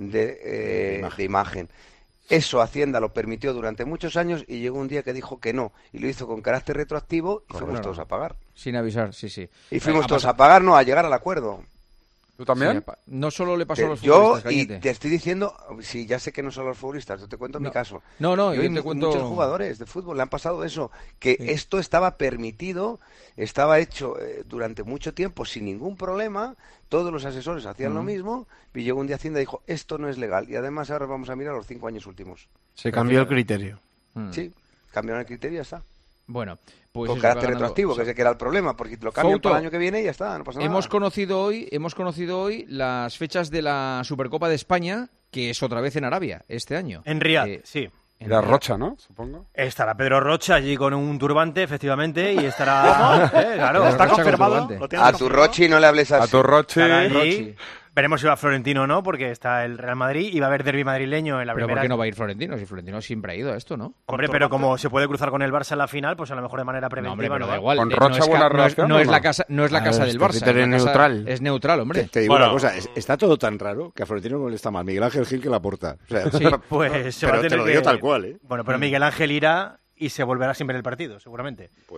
de imagen. Eso Hacienda lo permitió durante muchos años y llegó un día que dijo que no, y lo hizo con carácter retroactivo y fuimos todos a pagar. Sin avisar, sí. Y fuimos todos a pagar, no a llegar al acuerdo. ¿Tú también? Sí, no solo le pasó a los futbolistas, Cañete. Y te estoy diciendo, sí, ya sé que no son los futbolistas, yo te cuento mi caso. Yo te cuento... Muchos jugadores de fútbol le han pasado eso, que esto estaba permitido, estaba hecho durante mucho tiempo sin ningún problema, todos los asesores hacían lo mismo, y llegó un día Hacienda y dijo, esto no es legal, y además ahora vamos a mirar los 5 años últimos. Se cambió el criterio. Sí, cambiaron el criterio y ya está. Bueno, pues con carácter retroactivo, que ese que era el problema, porque lo cambian para el año que viene y ya está, no pasa nada. Hemos conocido hoy las fechas de la Supercopa de España, que es otra vez en Arabia, este año. En Riad, sí. Era Rocha, ¿no? Supongo. Estará Pedro Rocha allí con un turbante, efectivamente, y estará... claro, está confirmado. A tu Rochi no le hables así. A tu Rochi. Veremos si va Florentino o no, porque está el Real Madrid y va a haber derbi madrileño en la primera... ¿Pero por qué no va a ir Florentino? Si Florentino siempre ha ido a esto, ¿no? Hombre, pero como se puede cruzar con el Barça en la final, pues a lo mejor de manera preventiva no da igual. Con Rocha buena relación. No es la casa del Barça. Es neutral, hombre. Te digo una cosa, está todo tan raro que a Florentino no le está mal Miguel Ángel Gil que Laporta. O sea, sí, pues pero te lo digo tal cual, ¿eh? Bueno, pero Miguel Ángel irá y se volverá siempre en el partido, seguramente. Puede ser.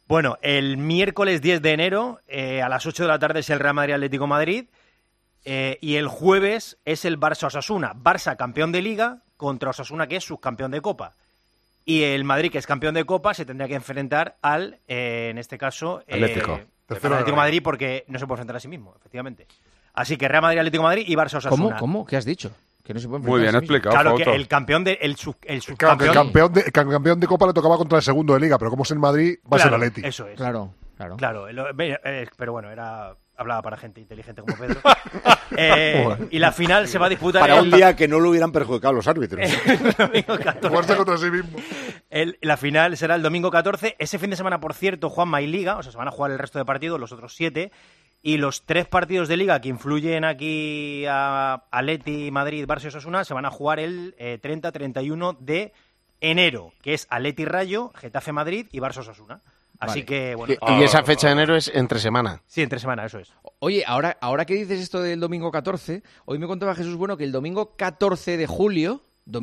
Bueno, el miércoles 10 de enero a las 8 de la tarde es el Real Madrid-Atlético Madrid y el jueves es el Barça-Osasuna. Barça campeón de Liga contra Osasuna, que es subcampeón de Copa. Y el Madrid, que es campeón de Copa, se tendrá que enfrentar al, en este caso, Atlético. Atlético Madrid, porque no se puede enfrentar a sí mismo, efectivamente. Así que Real Madrid-Atlético Madrid y Barça-Osasuna. ¿Cómo? ¿Qué has dicho? Que no se puede Muy bien explicado. Claro, Fausto. que el campeón de el Claro, que el campeón de Copa le tocaba contra el segundo de Liga, pero como es el Madrid, va a ser Atleti. Eso es. Claro. Pero bueno, hablaba para gente inteligente como Pedro. Y la final se va a disputar para un día que no lo hubieran perjudicado los árbitros. El domingo 14. Fuerza contra sí mismo. La final será el domingo 14. Ese fin de semana, por cierto, Juanma y Liga, o sea, se van a jugar el resto de partidos, los otros 7. Y los 3 partidos de Liga que influyen aquí a Atleti, Madrid, Barça y Osasuna se van a jugar el 30-31 de enero, que es Atleti Rayo, Getafe Madrid y Barça Osasuna. Así que, bueno. Y esa fecha de enero es entre semana. Sí, entre semana, eso es. Oye, ahora que dices esto del domingo 14, hoy me contaba Jesús Bueno que el domingo 14 de julio,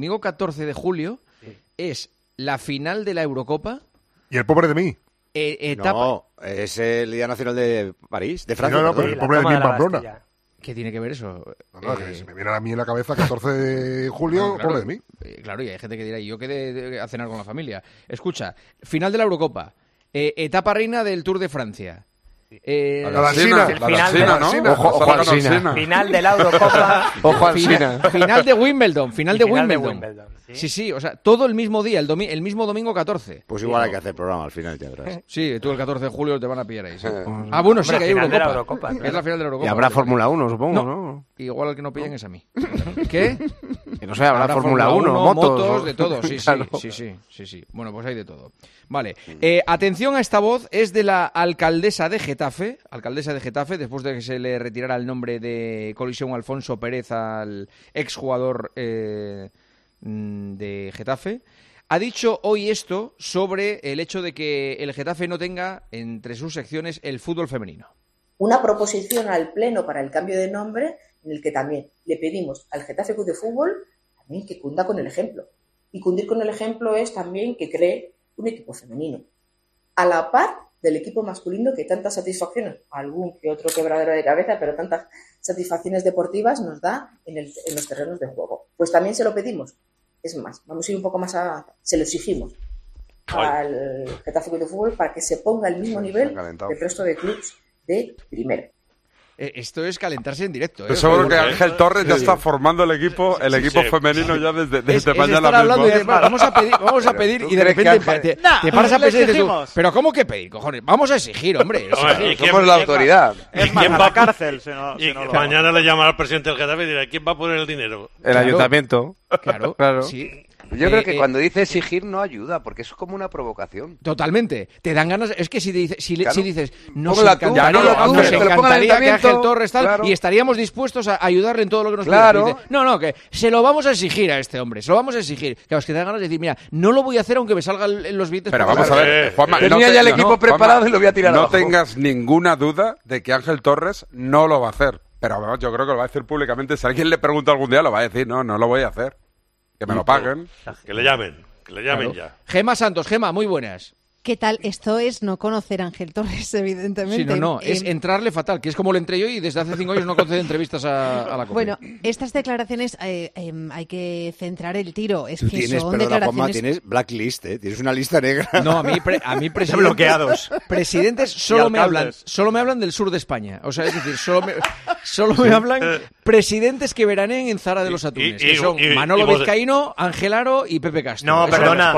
es la final de la Eurocopa. ¿Y el pobre de mí? No, es el Día Nacional de París, de Francia. No, pero el pobre de mí en Pamplona. ¿Qué tiene que ver eso? No, que se me viene a mí en la cabeza 14 de julio, claro, pobre de mí. Claro, y hay gente que dirá, ¿y yo qué de cenar con la familia? Escucha, final de la Eurocopa, etapa reina del Tour de Francia. La China, ¿no? Ojo al China. Final de la Eurocopa. Ojo al China. Final de Wimbledon. Sí, o sea, todo el mismo día, el mismo domingo 14. Pues igual hay que hacer programa al final, ya verás. Sí, tú el 14 de julio te van a pillar ahí. Sí. Bueno, sí, que hay Eurocopa. Es la final de la Eurocopa. Y habrá Fórmula 1, supongo, ¿no? Igual el que no pillan es a mí. ¿Qué? Que no sé, habrá Fórmula 1, motos, de todo, sí. Bueno, pues hay de todo. Vale, atención a esta voz, es de la alcaldesa de Getafe, después de que se le retirara el nombre de Colisión Alfonso Pérez al exjugador de Getafe. Ha dicho hoy esto sobre el hecho de que el Getafe no tenga entre sus secciones el fútbol femenino. Una proposición al Pleno para el cambio de nombre en el que también le pedimos al Getafe Club de Fútbol también que cunda con el ejemplo. Y cundir con el ejemplo es también que cree un equipo femenino, a la par del equipo masculino que tantas satisfacciones, algún que otro quebradero de cabeza, pero tantas satisfacciones deportivas nos da en los terrenos de juego. Pues también se lo pedimos. Es más, vamos a ir un poco más se lo exigimos al Getafe Club de Fútbol para que se ponga al mismo nivel del resto de clubes de primera. Esto es calentarse en directo. Yo seguro que Ángel Torres ya está formando el equipo femenino ya desde mañana mismo. Vamos a pedir y de repente te paras a pensar y dices tú, pero ¿cómo que pedir, cojones? Vamos a exigir, hombre. Somos la autoridad. ¿Quién va a la cárcel? Mañana le llamará al presidente del Getafe y dirá, ¿quién va a poner el dinero? El ayuntamiento. Claro. Sí. Yo creo que cuando dice exigir no ayuda, porque eso es como una provocación. Totalmente. Te dan ganas. Es que si dices, nos encantaría que Ángel Torres tal, y estaríamos dispuestos a ayudarle en todo lo que nos pida. Dice, no, que se lo vamos a exigir a este hombre, se lo vamos a exigir. Claro, es que te dan ganas de decir, mira, no lo voy a hacer aunque me salgan los billetes. Pero vamos a ver, Juanma, tenía ya el equipo preparado y lo voy a tirar abajo. No tengas ninguna duda de que Ángel Torres no lo va a hacer. Pero yo creo que lo va a decir públicamente. Si alguien le pregunta algún día, lo va a decir, no lo voy a hacer. Que me lo paguen. Que le llamen ya. Gema Santos, Gema, muy buenas. ¿Qué tal? Esto es no conocer a Ángel Torres, evidentemente. Sí, no, es entrarle fatal, que es como le entré yo y desde hace 5 años no concede entrevistas a la COPE. Bueno, estas declaraciones hay que centrar el tiro. Es que tienes, son perdona, declaraciones... Juanma, tienes blacklist, tienes una lista negra. No, a mí presidentes bloqueados. Presidentes solo me hablan del sur de España. O sea, es decir, solo me hablan presidentes que veraneen en Zara de los Atunes, que son Manolo Vizcaíno, Ángel Aro y Pepe Castro. No, perdona.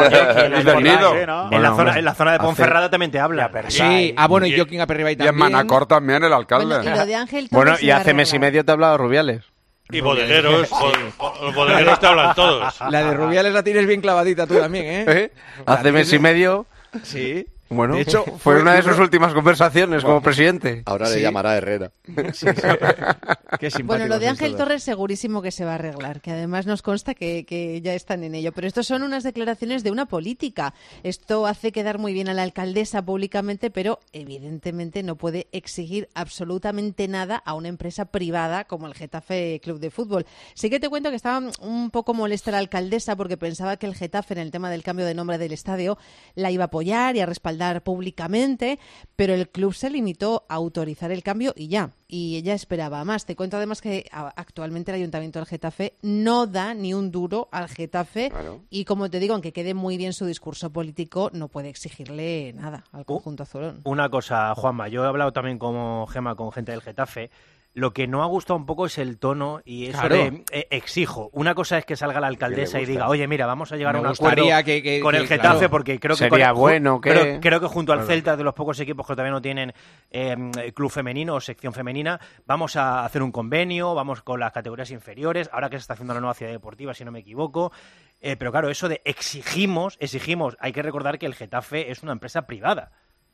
En la zona de Ponferrada también te habla. Sí, bueno, y Joaquín Aperribay también. Y en Manacor también el alcalde. Bueno, y lo de Ángel Torres y hace mes y medio te ha hablado Rubiales. Y bodegueros, los bodegueros te hablan todos. La de Rubiales la tienes bien clavadita tú también, ¿eh? Hace mes y medio. Sí. Bueno, de hecho, fue una de sus últimas conversaciones como presidente. Ahora le llamará Herrera. Sí. Qué simpático. Bueno, lo de Ángel Torres segurísimo que se va a arreglar, que además nos consta que ya están en ello. Pero esto son unas declaraciones de una política. Esto hace quedar muy bien a la alcaldesa públicamente, pero evidentemente no puede exigir absolutamente nada a una empresa privada como el Getafe Club de Fútbol. Sí que te cuento que estaba un poco molesta la alcaldesa porque pensaba que el Getafe, en el tema del cambio de nombre del estadio, la iba a apoyar y a respaldar respaldar públicamente, pero el club se limitó a autorizar el cambio y ya. Y ella esperaba más. Te cuento además que actualmente el Ayuntamiento del Getafe no da ni un duro al Getafe y, como te digo, aunque quede muy bien su discurso político, no puede exigirle nada al conjunto azulón. Una cosa, Juanma, yo he hablado también como Gema con gente del Getafe. Lo que no ha gustado un poco es el tono y eso de exijo. Una cosa es que salga la alcaldesa y diga, oye, mira, vamos a llegar a un acuerdo con el Getafe, porque creo que sería bueno que... creo que junto al Celta, de los pocos equipos que todavía no tienen club femenino o sección femenina, vamos a hacer un convenio, vamos con las categorías inferiores, ahora que se está haciendo la nueva ciudad deportiva, si no me equivoco. Pero claro, eso de exigimos, hay que recordar que el Getafe es una empresa privada.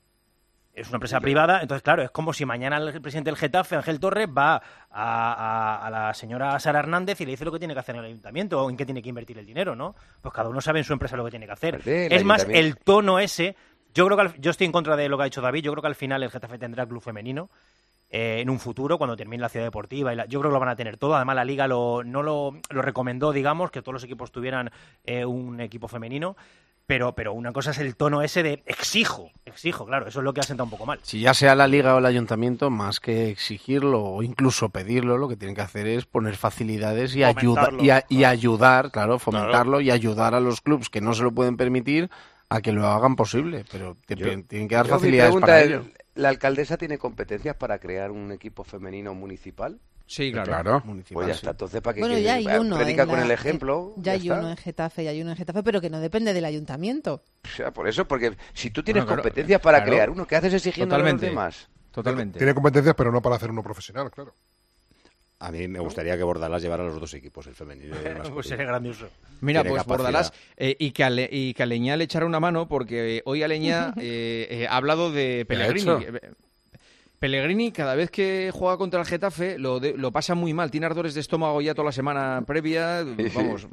Es una empresa privada, entonces claro, es como si mañana el presidente del Getafe, Ángel Torres, va a la señora Sara Hernández y le dice lo que tiene que hacer en el ayuntamiento o en qué tiene que invertir el dinero, ¿no? Pues cada uno sabe en su empresa lo que tiene que hacer. Es más, el tono ese, yo estoy en contra de lo que ha dicho David, yo creo que al final el Getafe tendrá club femenino en un futuro, cuando termine la ciudad deportiva, yo creo que lo van a tener todo. Además la Liga no lo recomendó, digamos, que todos los equipos tuvieran un equipo femenino. Pero una cosa es el tono ese de exijo, claro, eso es lo que ha sentado un poco mal. Si ya sea la Liga o el Ayuntamiento, más que exigirlo o incluso pedirlo, lo que tienen que hacer es poner facilidades y ayudar, claro, fomentarlo y ayudar a los clubes que no se lo pueden permitir a que lo hagan posible, pero tienen que dar facilidades para ello. ¿La alcaldesa tiene competencias para crear un equipo femenino municipal? Sí, claro. Pues ya está, entonces para que ya hay uno predica con el ejemplo. Ya hay uno en Getafe, pero que no depende del ayuntamiento. O sea, por eso, porque si tú tienes competencias para crear uno, ¿qué haces exigiendo a los demás? Totalmente. Tiene competencias, pero no para hacer uno profesional, claro. A mí me gustaría que Bordalás llevara los dos equipos, el femenino y el masculino. Pues sería grandioso. Mira, pues Bordalás, y que Aleñá le echara una mano, porque hoy Aleñá ha hablado de Pellegrini. Pellegrini, cada vez que juega contra el Getafe, lo pasa muy mal. Tiene ardores de estómago ya toda la semana previa. Vamos,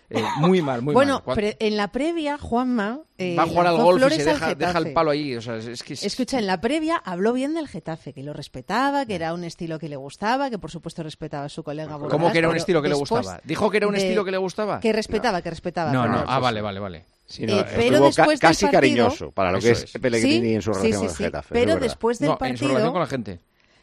muy mal, muy mal. Bueno, en la previa, Juanma... va a jugar al golf y se deja el palo ahí. O sea, Escucha, en la previa habló bien del Getafe, que lo respetaba, que era un estilo que le gustaba, que por supuesto respetaba a su colega Bordalás. ¿Cómo que era un estilo que le gustaba? ¿Dijo que era un estilo que le gustaba? Que respetaba. No. Vale. Sí, no, pero después casi del partido, cariñoso para lo que es Pellegrini en su relación con el Getafe. Pero después del partido, en su relación con la gente,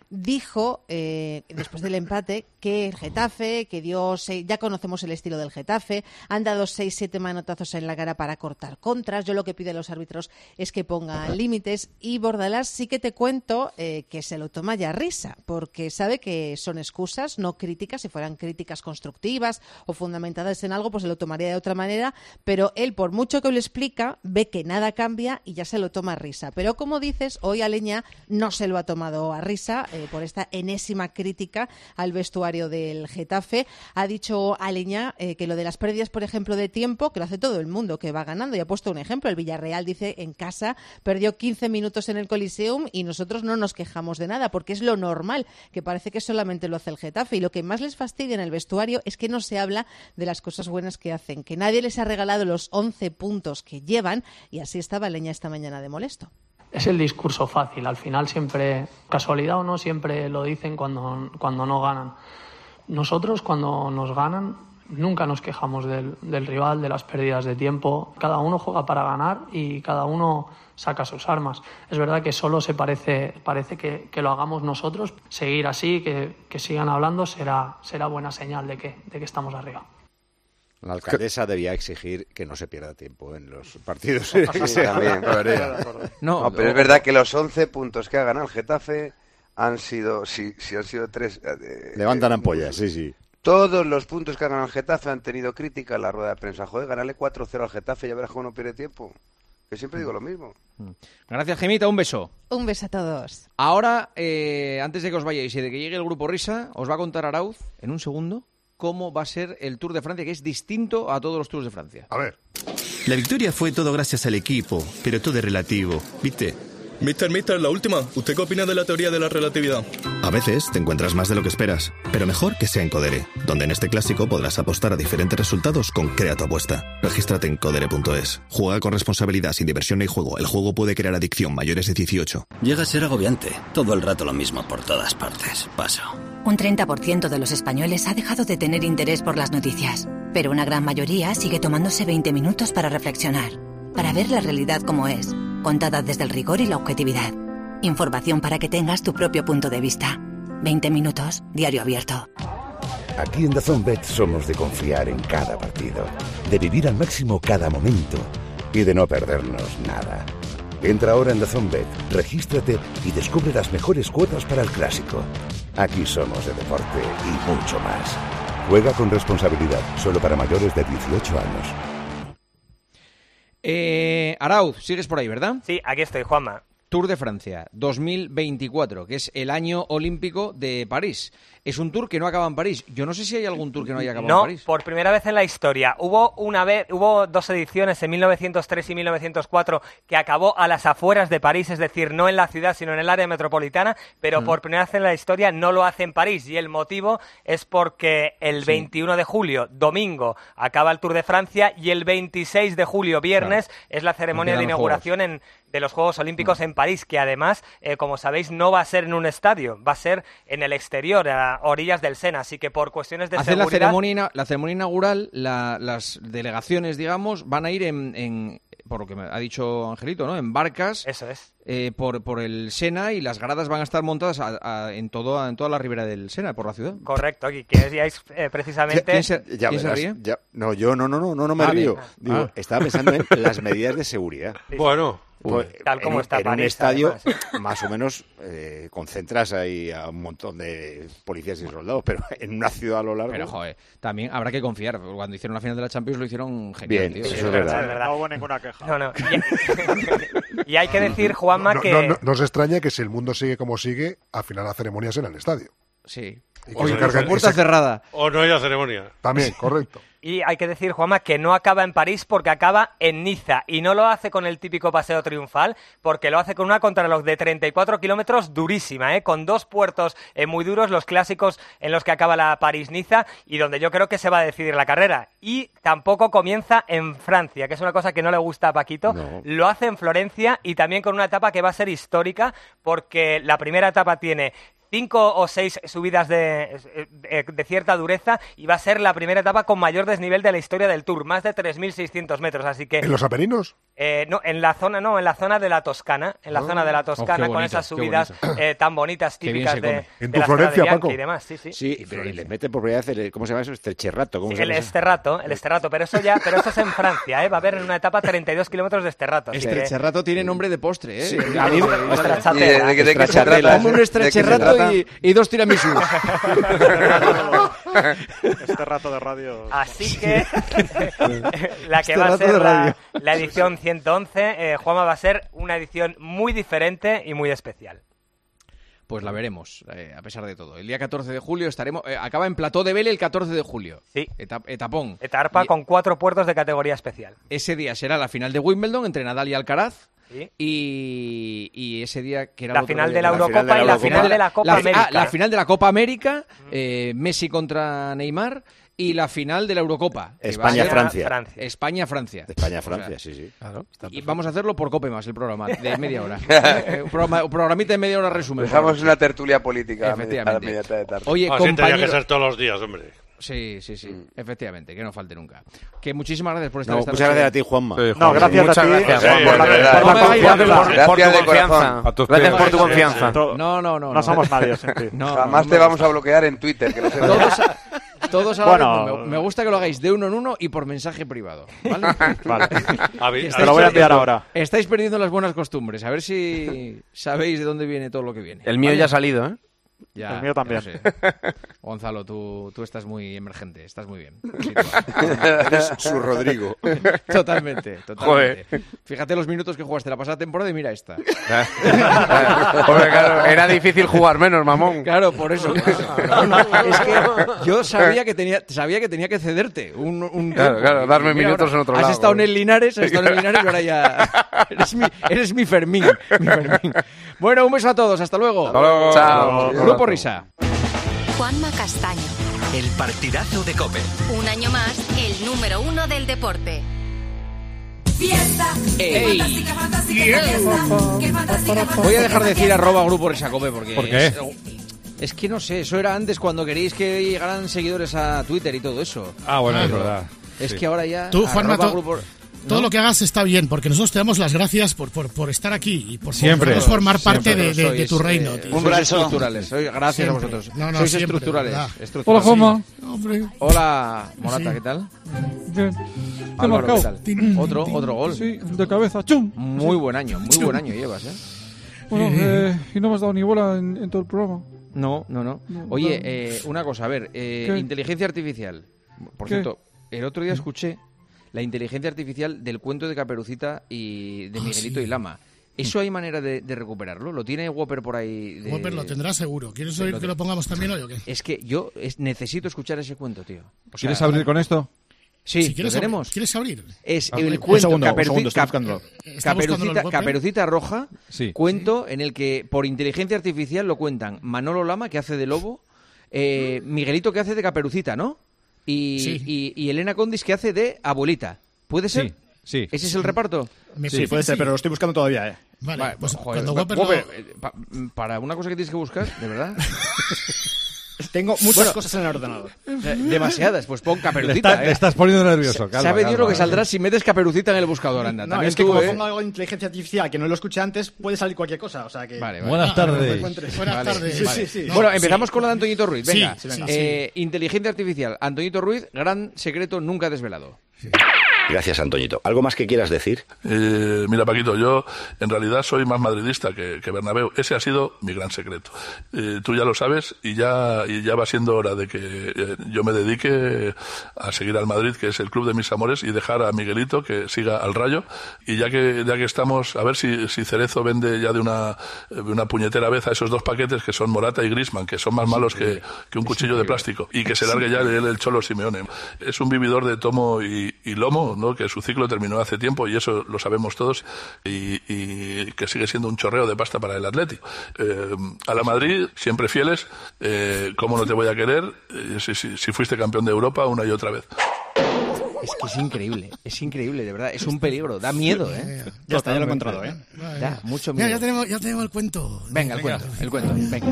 dijo, después del empate, que el Getafe, que ya conocemos el estilo del Getafe, han dado 6-7 manotazos en la cara para cortar contras. Yo lo que pido a los árbitros es que pongan límites, y Bordalás sí que te cuento que se lo toma ya a risa, porque sabe que son excusas, no críticas. Si fueran críticas constructivas o fundamentadas en algo, pues se lo tomaría de otra manera, pero él, por mucho que lo explica, ve que nada cambia y ya se lo toma a risa. Pero como dices, hoy Aleñá no se lo ha tomado a risa, por esta enésima crítica al vestuario del Getafe. Ha dicho Aleñá que lo de las pérdidas, por ejemplo, de tiempo, que lo hace todo el mundo, que va ganando, y ha puesto un ejemplo. El Villarreal, dice, en casa perdió 15 minutos en el Coliseum y nosotros no nos quejamos de nada, porque es lo normal, que parece que solamente lo hace el Getafe. Y lo que más les fastidia en el vestuario es que no se habla de las cosas buenas que hacen, que nadie les ha regalado los 11 puntos que llevan, y así estaba Aleñá esta mañana de molesto. Es el discurso fácil, al final siempre, casualidad o no, siempre lo dicen cuando no ganan. Nosotros, cuando nos ganan, nunca nos quejamos del rival, de las pérdidas de tiempo. Cada uno juega para ganar y cada uno saca sus armas. Es verdad que solo parece que lo hagamos nosotros. Seguir así, que sigan hablando, será buena señal de que estamos arriba. La alcaldesa debía exigir que no se pierda tiempo en los partidos. Sí, también. No, pero es verdad que los 11 puntos que ha ganado el Getafe han sido, si han sido 3... levantan ampollas, sí. Todos los puntos que ha ganado el Getafe han tenido crítica en la rueda de prensa. Joder, ganarle 4-0 al Getafe, ya verás cómo no pierde tiempo. Que siempre digo lo mismo. Gracias, Gemita, un beso. Un beso a todos. Ahora, antes de que os vayáis y de que llegue el Grupo Risa, os va a contar Arauz, en un segundo, cómo va a ser el Tour de Francia, que es distinto a todos los Tours de Francia. A ver. La victoria fue todo gracias al equipo, pero todo es relativo, ¿viste? Mister, la última. ¿Usted qué opina de la teoría de la relatividad? A veces te encuentras más de lo que esperas, pero mejor que sea en Codere, donde en este clásico podrás apostar a diferentes resultados con Crea tu apuesta. Regístrate en codere.es. Juega con responsabilidad, sin diversión ni juego. El juego puede crear adicción. Mayores de 18. Llega a ser agobiante. Todo el rato lo mismo por todas partes. Paso. Un 30% de los españoles ha dejado de tener interés por las noticias, pero una gran mayoría sigue tomándose 20 minutos para reflexionar, para ver la realidad como es. contada desde el rigor y la objetividad. Información para que tengas tu propio punto de vista. 20 minutos, diario abierto. Aquí en DAZN Bet somos de confiar en cada partido, de vivir al máximo cada momento y de no perdernos nada. Entra ahora en DAZN Bet, regístrate y descubre las mejores cuotas para el clásico. Aquí somos de deporte y mucho más. Juega con responsabilidad, solo para mayores de 18 años. Arauz, sigues por ahí, ¿verdad? Sí, aquí estoy, Juanma. Tour de Francia 2024, que es el año olímpico de París. Es un tour que no acaba en París. Yo no sé si hay algún tour que no haya acabado en París. No, por primera vez en la historia. Hubo 2 ediciones en 1903 y 1904 que acabó a las afueras de París, es decir, no en la ciudad, sino en el área metropolitana, pero por primera vez en la historia no lo hace en París. Y el motivo es porque el 21 de julio, domingo, acaba el Tour de Francia y el 26 de julio, viernes, es la ceremonia de inauguración de los Juegos Olímpicos en París, que además, como sabéis, no va a ser en un estadio, va a ser en el exterior, a orillas del Sena, así que por cuestiones de seguridad... La ceremonia inaugural, las delegaciones, digamos, van a ir por lo que me ha dicho Angelito, ¿no? En barcas. Eso es. Por el Sena, y las gradas van a estar montadas en toda la ribera del Sena, por la ciudad. Correcto, y que decíais precisamente... ¿Quién se ríe? No me río. Digo, estaba pensando en las medidas de seguridad. Bueno... Pues, tal como está en París, un estadio, además. más o menos, concentras ahí a un montón de policías y soldados, pero en una ciudad a lo largo... Pero, joder, también habrá que confiar. Cuando hicieron la final de la Champions lo hicieron genial. Bien, tío. eso es verdad. No hubo ninguna queja. No. Y hay que decir, Juanma, que... No se extraña que si el mundo sigue como sigue, al final la ceremonia es en el estadio. Sí. Con puerta cerrada. O no haya ceremonia. También, correcto. Y hay que decir, Juanma, que no acaba en París porque acaba en Niza. Y no lo hace con el típico paseo triunfal, porque lo hace con una contrarreloj de 34 kilómetros durísima, con 2 puertos muy duros, los clásicos en los que acaba la París-Niza, y donde yo creo que se va a decidir la carrera. Y tampoco comienza en Francia, que es una cosa que no le gusta a Paquito. No. Lo hace en Florencia, y también con una etapa que va a ser histórica, porque la primera etapa tiene 5 o 6 subidas de cierta dureza, y va a ser la primera etapa con mayor desnivel de la historia del Tour, más de 3.600 metros, así que... ¿En los Apeninos? No, en la zona de la Toscana, zona de la Toscana, con esas subidas tan bonitas, típicas de la Florencia, Strada Paco? y demás, sí. Sí, pero le mete por primera vez ¿cómo se llama eso? Estrecherrato. Sí, el Esterrato, pero eso es en Francia, va a haber en una etapa 32 kilómetros de Esterrato. Estrecherrato tiene nombre de postre, Sí, a mí ¿De qué se trata? Como un estrecherrato y 2 tiramisús. Este rato de radio. Así que la que va a ser la edición 111, Juanma, va a ser una edición muy diferente y muy especial. Pues la veremos, a pesar de todo. El día 14 de julio estaremos... acaba en Plató de Vele el 14 de julio. Sí. Etapón. Etapa con 4 puertos de categoría especial. Ese día será la final de Wimbledon entre Nadal y Alcaraz. Sí. Y ese día que era la final de la Eurocopa y la final de la Copa América. La final de la Copa América, Messi contra Neymar, y la final de la Eurocopa. España-Francia. España-Francia. España-Francia, sí. Claro, y vamos a hacerlo por Cope Más, el programa, de media hora. un programita de media hora resumen. Dejamos una tertulia política. Efectivamente. A Oye, compañero... Tendría que ser todos los días, hombre. Sí, efectivamente, que no falte nunca. Que muchísimas gracias por estar Muchas gracias a ti, Juanma. Gracias a ti Gracias por tu confianza. No somos nadie sin ti. Jamás te vamos a bloquear en Twitter. Que lo todos a la vez. Me gusta que lo hagáis de uno en uno y por mensaje privado. ¿Vale? Te lo voy a enviar ahora. Estáis perdiendo las buenas costumbres. A ver si sabéis de dónde viene todo lo que viene. El mío ya ha salido, ¿eh? El mío también. Gonzalo, tú estás muy emergente, estás muy bien. Eres su Rodrigo. Totalmente. Joder. Fíjate los minutos que jugaste la pasada temporada y mira esta. Hombre, claro, era difícil jugar menos, mamón. Claro, por eso. Es que yo sabía que tenía que cederte Claro, darme minutos en otro lado. Has estado en el Linares y ahora ya eres mi Fermín. Bueno, un beso a todos, hasta luego. Hasta luego. Chao. Grupo Risa. Juanma Castaño. El partidazo de COPE. Un año más, el número 1 del deporte. Fiesta. Ey. Fantástica. Voy a dejar de decir @Grupo Risa COPE porque... ¿Por qué? Es que no sé, eso era antes cuando queríais que llegaran seguidores a Twitter y todo eso. Ah, bueno, es verdad. Es que ahora ya... Tú, Juanma, todo lo que hagas está bien, porque nosotros te damos las gracias por estar aquí y por formar parte de tu reino. Tío. Sois estructurales. Gracias a vosotros. Sois siempre, estructurales. Hola, Juanma. Hola, Morata, ¿qué tal? Bien. Álvaro, ¿qué tal? Otro gol. Sí, de cabeza. ¡Chum! Muy buen año llevas, ¿eh? Bueno, y no me has dado ni bola en todo el programa. No. Oye, una cosa, a ver, inteligencia artificial. Por cierto, el otro día escuché la inteligencia artificial del cuento de Caperucita y de Miguelito y Lama. ¿Eso hay manera de recuperarlo? ¿Lo tiene Whopper por ahí? Whopper lo tendrá seguro. ¿Quieres oír que lo pongamos también hoy o qué? Es que yo necesito escuchar ese cuento, tío. O sea, ¿quieres abrir con esto? Sí, si lo tenemos. ¿Quieres abrir? Es el cuento segundo, Caperucita Roja, cuento en el que por inteligencia artificial lo cuentan Manolo Lama, que hace de lobo, Miguelito, que hace de Caperucita, ¿no? Y Elena Condis, que hace de abuelita. ¿Puede ser? Sí. ¿Ese es el reparto? Sí, puede ser, pero lo estoy buscando todavía, ¿eh? Vale, pues joder, cuando Whopper para una cosa que tienes que buscar, ¿de verdad? Tengo muchas cosas en el ordenador. Demasiadas, pues pon Caperucita. Te estás poniendo nervioso, calma. ¿Sabe Dios lo que saldrá si metes Caperucita en el buscador? Anda, no, es que como pongo algo de inteligencia artificial que no lo escuché antes, puede salir cualquier cosa. O sea que... Vale. Buenas tardes. Buenas tardes. Sí. Bueno, empezamos con la de Antoñito Ruiz. Venga, sí. Inteligencia artificial. Antoñito Ruiz, gran secreto nunca desvelado. Sí. Gracias, Antoñito. ¿Algo más que quieras decir? Mira, Paquito, yo en realidad soy más madridista que Bernabéu. Ese ha sido mi gran secreto. Tú ya lo sabes y ya va siendo hora de que yo me dedique a seguir al Madrid, que es el club de mis amores, y dejar a Miguelito que siga al Rayo. Y ya que estamos, a ver si Cerezo vende ya de una puñetera vez a esos dos paquetes que son Morata y Griezmann, que son más malos que un cuchillo de plástico, y que se largue ya el Cholo Simeone. Es un vividor de tomo y lomo, ¿no? Que su ciclo terminó hace tiempo y eso lo sabemos todos, y que sigue siendo un chorreo de pasta para el Atlético. A la Madrid, siempre fieles, ¿cómo no te voy a querer si fuiste campeón de Europa una y otra vez? Es que es increíble, de verdad, es un peligro, da miedo, ¿eh? Ya está, ya lo he encontrado, ¿eh? Da mucho miedo. Ya tenemos el cuento. Venga, el cuento, venga.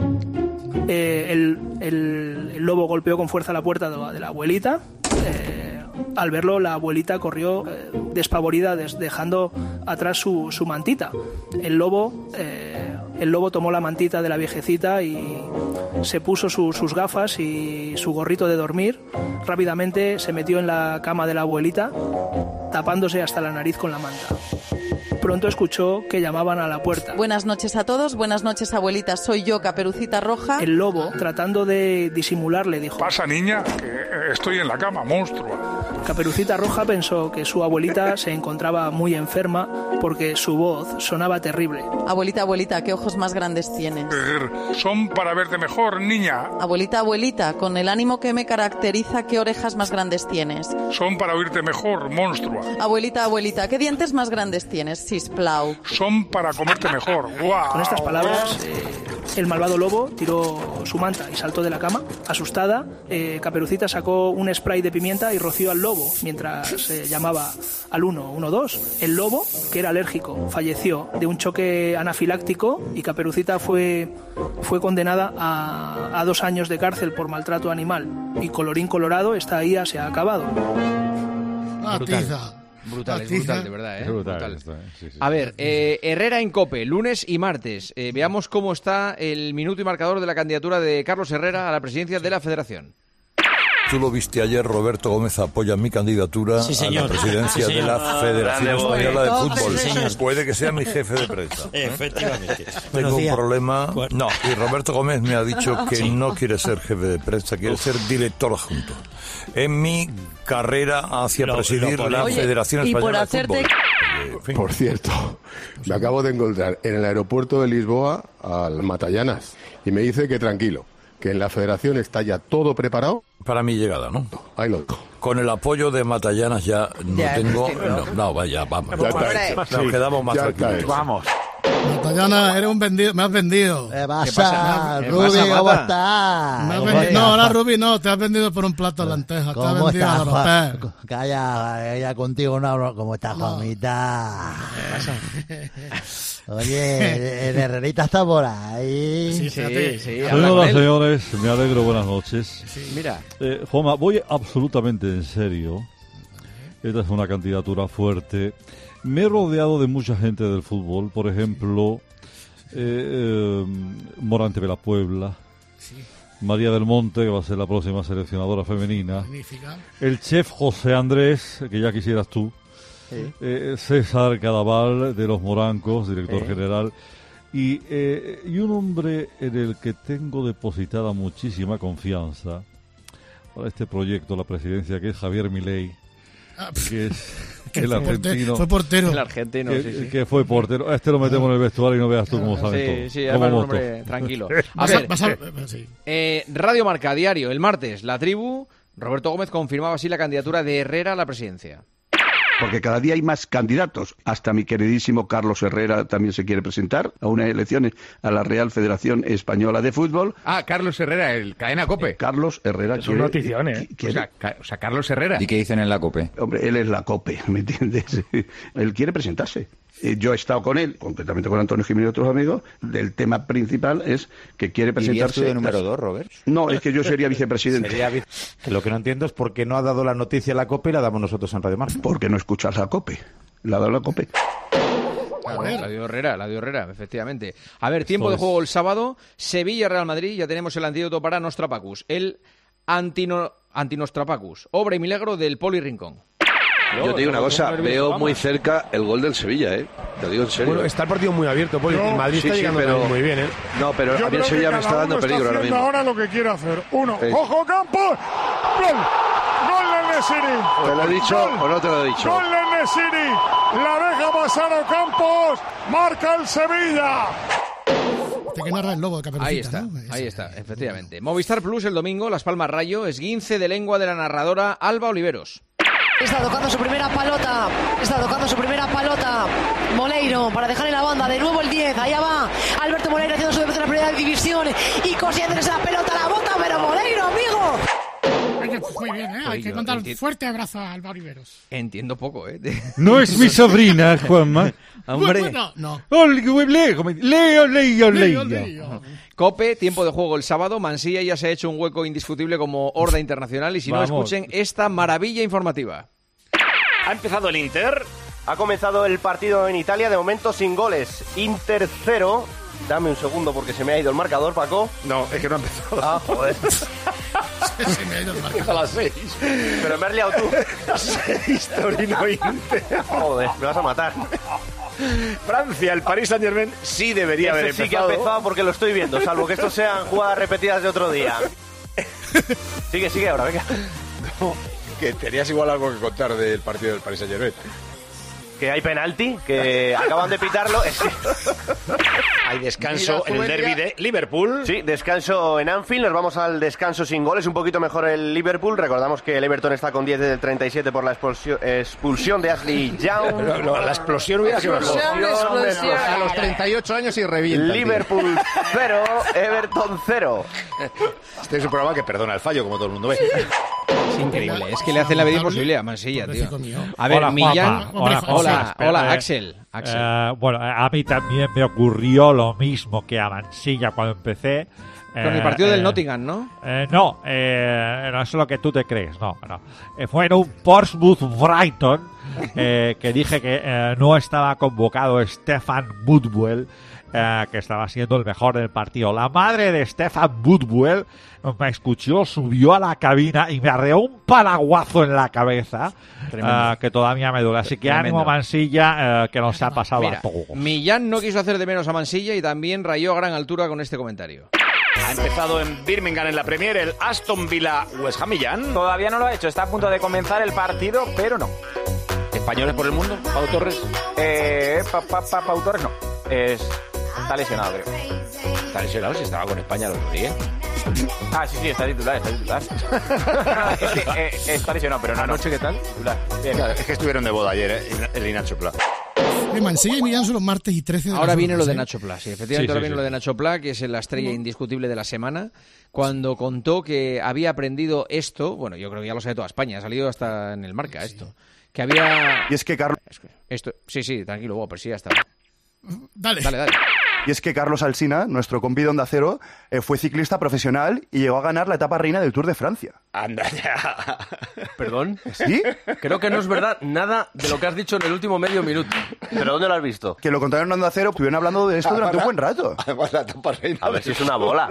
El lobo golpeó con fuerza la puerta de la abuelita. Al verlo, la abuelita corrió despavorida, dejando atrás su mantita. El lobo tomó la mantita de la viejecita y se puso sus gafas y su gorrito de dormir. Rápidamente se metió en la cama de la abuelita, tapándose hasta la nariz con la manta. Pronto escuchó que llamaban a la puerta. Buenas noches a todos, buenas noches, abuelita. Soy yo, Caperucita Roja. El lobo, tratando de disimular, le dijo: «Pasa, niña, que estoy en la cama, monstruo». Caperucita Roja pensó que su abuelita se encontraba muy enferma porque su voz sonaba terrible. Abuelita, ¿qué ojos más grandes tienes? Son para verte mejor, niña. Abuelita, con el ánimo que me caracteriza, ¿qué orejas más grandes tienes? Son para oírte mejor, monstrua. Abuelita, ¿qué dientes más grandes tienes? Sisplau. Son para comerte mejor. ¡Guau! Con estas palabras, el malvado lobo tiró su manta y saltó de la cama. Asustada, Caperucita sacó un spray de pimienta y roció al lobo mientras llamaba al 112. El lobo, que era alérgico, falleció de un choque anafiláctico y Caperucita fue condenada a 2 años de cárcel por maltrato animal. Y colorín colorado, esta IA se ha acabado. Brutal, de verdad, ¿eh? Brutal. Sí. A ver, Herrera en COPE, lunes y martes. Veamos cómo está el minuto y marcador de la candidatura de Carlos Herrera a la presidencia de la Federación. Tú lo viste ayer, Roberto Gómez apoya mi candidatura a la presidencia de la Federación Española de Fútbol. Puede que sea mi jefe de prensa. Efectivamente. Tengo un problema. No, y Roberto Gómez me ha dicho que no quiere ser jefe de prensa, quiere ser director adjunto. En mi carrera hacia presidir la Federación Española de Fútbol. Por cierto, me acabo de encontrar en el aeropuerto de Lisboa al Matallanas y me dice que tranquilo, que en la Federación está ya todo preparado. Para mi llegada, ¿no? Ahí lo dejo. Con el apoyo de Matallanas ya no tengo... No, vaya, vamos. Nos quedamos más tranquilos. Vamos. Matallana, eres un vendido, me has vendido. ¿Qué pasa, Rubi? ¿Cómo estás? No, ahora Rubi no, te has vendido por un plato de lentejas. Te has vendido a los Calla, ella contigo no hablo. ¿Cómo estás, Juanita? ¿Qué pasa? Oye, el Herrerita está por ahí. Sí. Señoras, señores, me alegro, buenas noches. Sí, mira. Juanma, voy absolutamente en serio. Esta es una candidatura fuerte. Me he rodeado de mucha gente del fútbol, por ejemplo, Morante de la Puebla, sí. María del Monte, que va a ser la próxima seleccionadora femenina, magnífica. El chef José Andrés, que ya quisieras tú, sí. César Cadaval de Los Morancos, director general, y un hombre en el que tengo depositada muchísima confianza para este proyecto, la presidencia, que es Javier Milei, que es el argentino. Fue portero. El argentino, sí. Que fue portero. Este lo metemos en el vestuario y no veas tú cómo saben todo. Sí, además un hombre tranquilo. A ver, Radio Marca, diario, el martes, La Tribu, Roberto Gómez confirmaba así la candidatura de Herrera a la presidencia. Porque cada día hay más candidatos. Hasta mi queridísimo Carlos Herrera también se quiere presentar a unas elecciones a la Real Federación Española de Fútbol. Ah, Carlos Herrera, el cadena COPE. Carlos Herrera. Es una notición, ¿eh? O sea, Carlos Herrera. ¿Y qué dicen en la COPE? Hombre, él es la COPE, ¿me entiendes? Él quiere presentarse. Yo he estado con él, completamente con Antonio Jiménez y otros amigos. El tema principal es que quiere presentarse. ¿Y tú de número 2, Robert? No, es que yo sería vicepresidente. Lo que no entiendo es por qué no ha dado la noticia a la COPE y la damos nosotros en Radio Marca. Porque no escuchas la COPE. La ha dado la COPE. La dio Herrera, efectivamente. A ver, tiempo de juego el sábado. Sevilla-Real Madrid. Ya tenemos el antídoto para Nostrapacus. El Antinostrapacus. Obra y milagro del Poli Rincón. Yo te digo una cosa, veo muy cerca el gol del Sevilla, te lo digo en serio. Bueno, está el partido muy abierto, Poli. El Madrid está llegando muy bien, No, pero a mí el Sevilla me está dando peligro ahora mismo. Ahora lo que quiere hacer. ¡Ojo, Campos! ¡Gol! ¡Gol del Nesiri! ¿Te lo he dicho o no te lo he dicho? ¡Gol del Nesiri! ¡La deja pasar a Campos! ¡Marca el Sevilla! Que narra el lobo de Caperucita, ahí está, efectivamente. Movistar Plus el domingo, Las Palmas Rayo, esguince de lengua de la narradora Alba Oliveros. Está tocando su primera palota. Moleiro para dejar en la banda. De nuevo el 10. Allá va Alberto Moleiro haciendo su debut en la primera división. Y cosiendo esa pelota la bota. Pero Moleiro, amigo. Muy bien, Hay que mandar un fuerte abrazo a Alba Oliveros. Entiendo poco, No es mi sobrina, Juanma. Hombre. No. Leo. COPE, tiempo de juego el sábado. Mansilla ya se ha hecho un hueco indiscutible como horda internacional. Y si no, escuchen esta maravilla informativa. Ha empezado el Inter. Ha comenzado el partido en Italia. De momento sin goles. Inter 0. Dame un segundo porque se me ha ido el marcador, Paco. No, es que no ha empezado. Ah, joder. Se me ha ido el marcador. A las 6. Pero me has liado tú. 6, Torino Inter. Joder, me vas a matar. Francia, el Paris Saint-Germain sí debería haber empezado. Sí que ha empezado porque lo estoy viendo, salvo que estos sean jugadas repetidas de otro día. Sigue ahora, venga. No, que tenías igual algo que contar del partido del Paris Saint-Germain. Que hay penalti, que acaban de pitarlo. Hay descanso en el derbi de Liverpool. Sí, descanso en Anfield. Nos vamos al descanso sin goles. Un poquito mejor el Liverpool. Recordamos que el Everton está con 10 desde el 37 por la expulsión de Ashley Young. La explosión hubiera sido mejor. A los 38 años y revienta. Liverpool 0, Everton 0. Este es un programa que perdona el fallo, como todo el mundo ve. Es increíble, es que le hacen la vida imposible a Mansilla, tío. A ver, Millán. Hola, Axel. Bueno, a mí también me ocurrió lo mismo que a Mansilla cuando empecé. Con el partido del Nottingham, ¿no? No, no es lo que tú te crees, no. Fue en un Portsmouth-Brighton que dije que no estaba convocado Stefan Woodwell, que estaba siendo el mejor del partido. La madre de Stefan Woodwell me escuchó, subió a la cabina y me arreó un paraguazo en la cabeza que todavía me duele. Así que ánimo Mansilla, que nos ha pasado a todos. Millán no quiso hacer de menos a Mansilla y también rayó a gran altura con este comentario. Ha empezado en Birmingham en la Premier el Aston Villa West Ham. Millán todavía no lo ha hecho, está a punto de comenzar el partido, pero no. ¿Españoles por el mundo? ¿Pau Torres? Pau Torres no. Está lesionado, creo. ¿Está lesionado? Si estaba con España el otro día. Sí, está titular. Está lesionado, pero no. ¿Anoche qué tal? Titular. Bien. Claro, es que estuvieron de boda ayer, el Nacho Pla. Mansilla y Millán son los martes y 13 de ahora viene lo de Nacho Pla, sí, efectivamente. Ahora viene lo de Nacho Pla, que es la estrella indiscutible de la semana, cuando contó que había aprendido esto. Bueno, yo creo que ya lo sabe toda España, ha salido hasta en el Marca esto. Que había... Y es que Carlos... Esto... Sí, tranquilo, pero sí, ya está. Dale. Y es que Carlos Alsina, nuestro compi de Onda Cero, fue ciclista profesional y llegó a ganar la etapa reina del Tour de Francia. Anda ya. ¿Perdón? ¿Sí? Creo que no es verdad nada de lo que has dicho en el último medio minuto. ¿Pero dónde lo has visto? Que lo contaron en Onda Cero, estuvieron hablando de esto durante un buen rato. Además, la etapa reina. A ver si es una bola.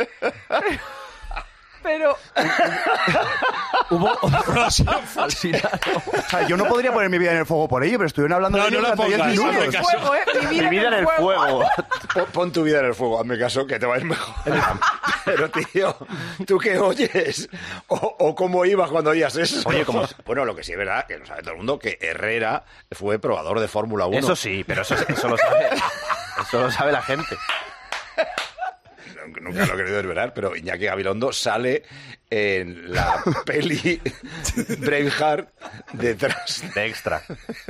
Pero... Hubo Alsina. O sea, yo no podría poner mi vida en el fuego por ello, pero estuvieron hablando de ello durante 10 minutos. Fuego, Mi vida en el fuego. Pon tu vida en el fuego, hazme caso, que te va a ir mejor. Pero, tío, ¿tú qué oyes? ¿O cómo ibas cuando oías eso? Oye, ¿cómo? Bueno, lo que sí es verdad, que lo sabe todo el mundo, que Herrera fue probador de Fórmula 1. Eso sí, pero eso lo sabe. Eso lo sabe la gente. Nunca lo he querido desvelar, pero Iñaki Gabilondo sale en la peli Braveheart detrás de extra.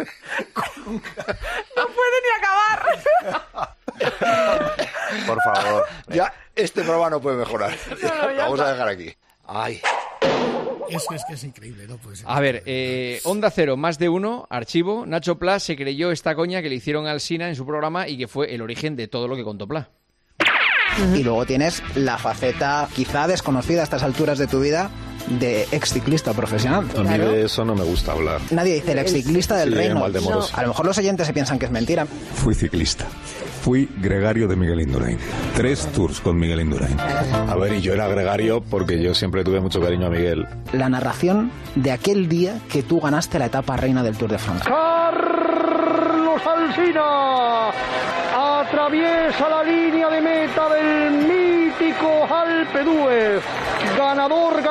No puede ni acabar. Por favor. Ya, este programa no puede mejorar. Vamos a dejar aquí. Ay. Es que es increíble, no puede ser. A ver, Onda Cero, más de uno, archivo. Nacho Pla se creyó esta coña que le hicieron al Sina en su programa y que fue el origen de todo lo que contó Pla. Y luego tienes la faceta quizá desconocida a estas alturas de tu vida de exciclista profesional. A mí de eso no me gusta hablar. Nadie dice el exciclista del reino. No. A lo mejor los oyentes se piensan que es mentira. Fui ciclista. Fui gregario de Miguel Indurain. 3 tours con Miguel Indurain. A ver, y yo era gregario porque yo siempre tuve mucho cariño a Miguel. La narración de aquel día que tú ganaste la etapa reina del Tour de Francia. Carlos Alsina atraviesa la línea de meta del mítico Alpe d'Huez. Ganador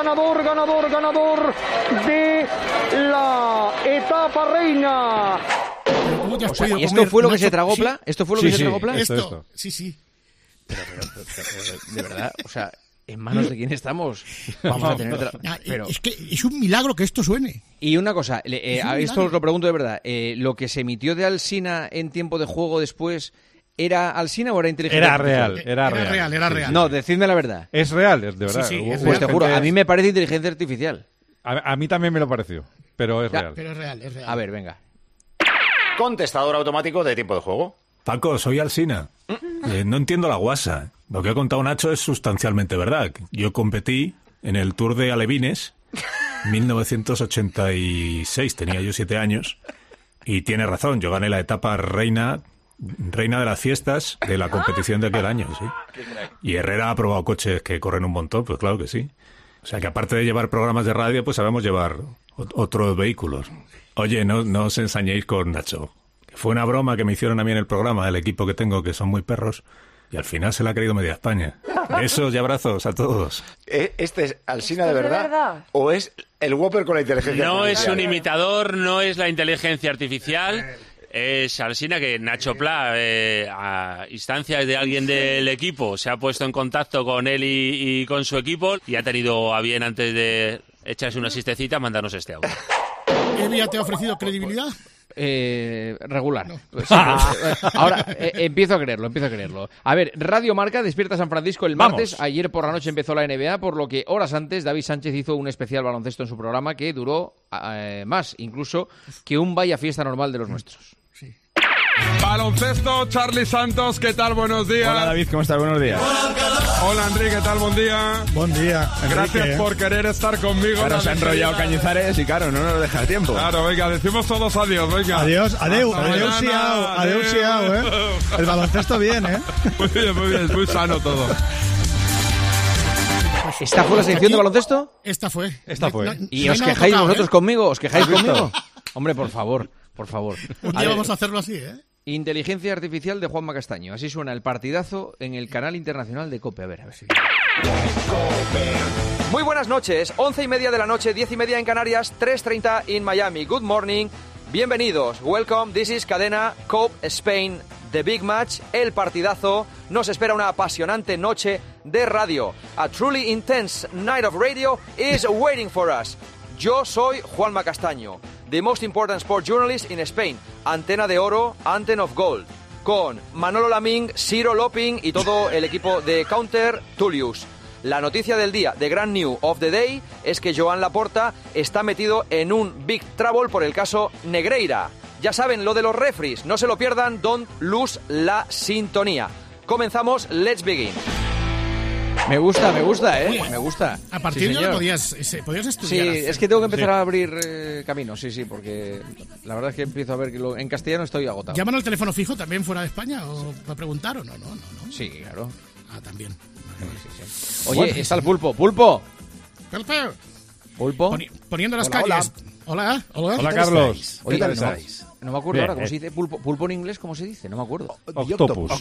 de la etapa reina. O sea, ¿y esto fue lo que se tragó Pla? ¿Esto fue lo que se tragó Pla? Esto. Sí. Pero, de verdad, o sea, ¿en manos de quién estamos? Vamos a tener... Pero... Es que es un milagro que esto suene. Y una cosa, esto os lo pregunto de verdad, ¿lo que se emitió de Alsina en tiempo de juego después ¿era Alsina o era inteligencia artificial? Era real. No, decidme la verdad. Es real, es de verdad. Sí, es pues te juro, a mí me parece inteligencia artificial. A mí también me lo pareció, pero es real. Pero es real. A ver, venga. Contestador automático de tiempo de juego. Paco, soy Alsina. No entiendo la guasa. Lo que ha contado Nacho es sustancialmente verdad. Yo competí en el Tour de Alevines, 1986, tenía yo 7 años, y tiene razón, yo gané la etapa reina de las fiestas de la competición de aquel año, sí. Y Herrera ha probado coches que corren un montón, pues claro que sí. O sea que aparte de llevar programas de radio, pues sabemos llevar otros vehículos. Oye, no os ensañéis con Nacho. Fue una broma que me hicieron a mí en el programa, el equipo que tengo, que son muy perros, y al final se la ha creído media España. Besos y abrazos a todos. ¿Este es Alsina de verdad? ¿O es el Whopper con la inteligencia artificial? No es un imitador, no es la inteligencia artificial. Es Alsina que Nacho Pla, a instancias de alguien del equipo, se ha puesto en contacto con él y con su equipo y ha tenido a bien, antes de echarse una siestecita, mandarnos este audio. ¿Evia te ha ofrecido credibilidad? Regular. No. Ahora empiezo a creerlo. A ver, Radio Marca despierta San Francisco el martes. Vamos. Ayer por la noche empezó la NBA, por lo que horas antes David Sánchez hizo un especial baloncesto en su programa que duró más incluso que un vaya fiesta normal de los nuestros. Sí. Baloncesto, Charlie Santos, ¿qué tal? Buenos días. Hola David, ¿cómo estás? Buenos días. Hola Enrique, ¿qué tal? Buen día. Buen día, Enrique. Gracias por querer estar conmigo. Claro, se ha enrollado Cañizares y claro, no nos deja tiempo. Claro, venga, decimos todos adiós, venga. Adiós, siao, El baloncesto bien, Muy bien, es muy sano todo. ¿Esta fue la sección de baloncesto? Esta fue. ¿Y os quejáis vosotros conmigo? ¿Os quejáis conmigo? Hombre, por favor. Un día vamos a hacerlo así, Inteligencia artificial de Juanma Castaño. Así suena el partidazo en el canal internacional de COPE. A ver si. Muy buenas noches. 11:30 de la noche, 10:30 en Canarias, 3:30 en Miami. Good morning. Bienvenidos. Welcome. This is Cadena COPE Spain. The Big Match, el partidazo. Nos espera una apasionante noche de radio. A truly intense night of radio is waiting for us. Yo soy Juanma Castaño, the most important sport journalist in Spain. Antena de oro, antena of gold. Con Manolo Laming, Ciro Loping y todo el equipo de Counter Tullius. La noticia del día, the grand news of the day, es que Joan Laporta está metido en un big trouble por el caso Negreira. Ya saben, lo de los referees, no se lo pierdan, don't lose la sintonía. Comenzamos, let's begin. Me gusta, me gusta. A partir de ahora podías estudiar. Sí, es que tengo que empezar a abrir camino, sí, porque la verdad es que empiezo a ver que en castellano estoy agotado. ¿Llaman al teléfono fijo también fuera de España o para preguntar o no? Sí, claro. Ah, también. Sí. Oye, bueno, está el pulpo. ¡Pulpo! ¿Pulpo? Poniendo las calles. Hola, Carlos. Oye, no me acuerdo ahora cómo se dice pulpo. ¿Pulpo en inglés cómo se dice? No me acuerdo. Octopus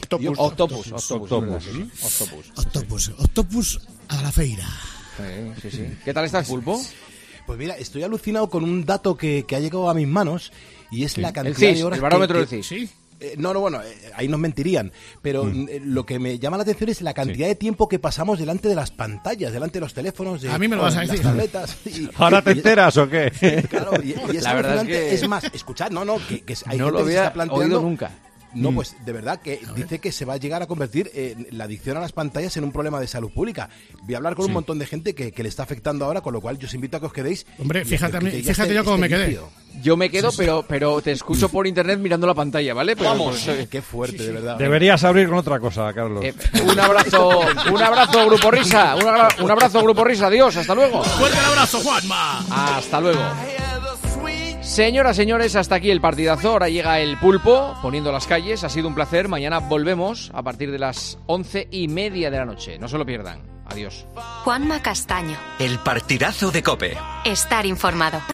a la feira. Sí. ¿Qué tal estás, pulpo? Pues mira, estoy alucinado con un dato que ha llegado a mis manos y es la cantidad de horas. El barómetro del CIS. Sí. Bueno, ahí nos mentirían, pero lo que me llama la atención es la cantidad de tiempo que pasamos delante de las pantallas, delante de los teléfonos, a mí me lo vas a decir. Las tabletas. ¿Ahora te enteras o qué? Claro, y es la verdad es más, escuchad, que hay no gente lo que se había está planteando, oído nunca. No, pues de verdad que dice que se va a llegar a convertir la adicción a las pantallas en un problema de salud pública. Voy a hablar con un montón de gente que le está afectando ahora, con lo cual yo os invito a que os quedéis. Hombre, fíjate yo cómo me quedé. Yo me quedo, pero te escucho por internet mirando la pantalla, ¿vale? Pero, vamos, qué fuerte, de verdad. Deberías abrir con otra cosa, Carlos. Un abrazo, Grupo Risa. Un abrazo, Grupo Risa. Adiós, hasta luego. Fuerte el abrazo, Juanma. Hasta luego. Señoras, señores, hasta aquí el partidazo. Ahora llega el pulpo poniendo las calles. Ha sido un placer. Mañana volvemos a partir de las 11:30 de la noche. No se lo pierdan. Adiós. Juanma Castaño. El partidazo de COPE. Estar informado.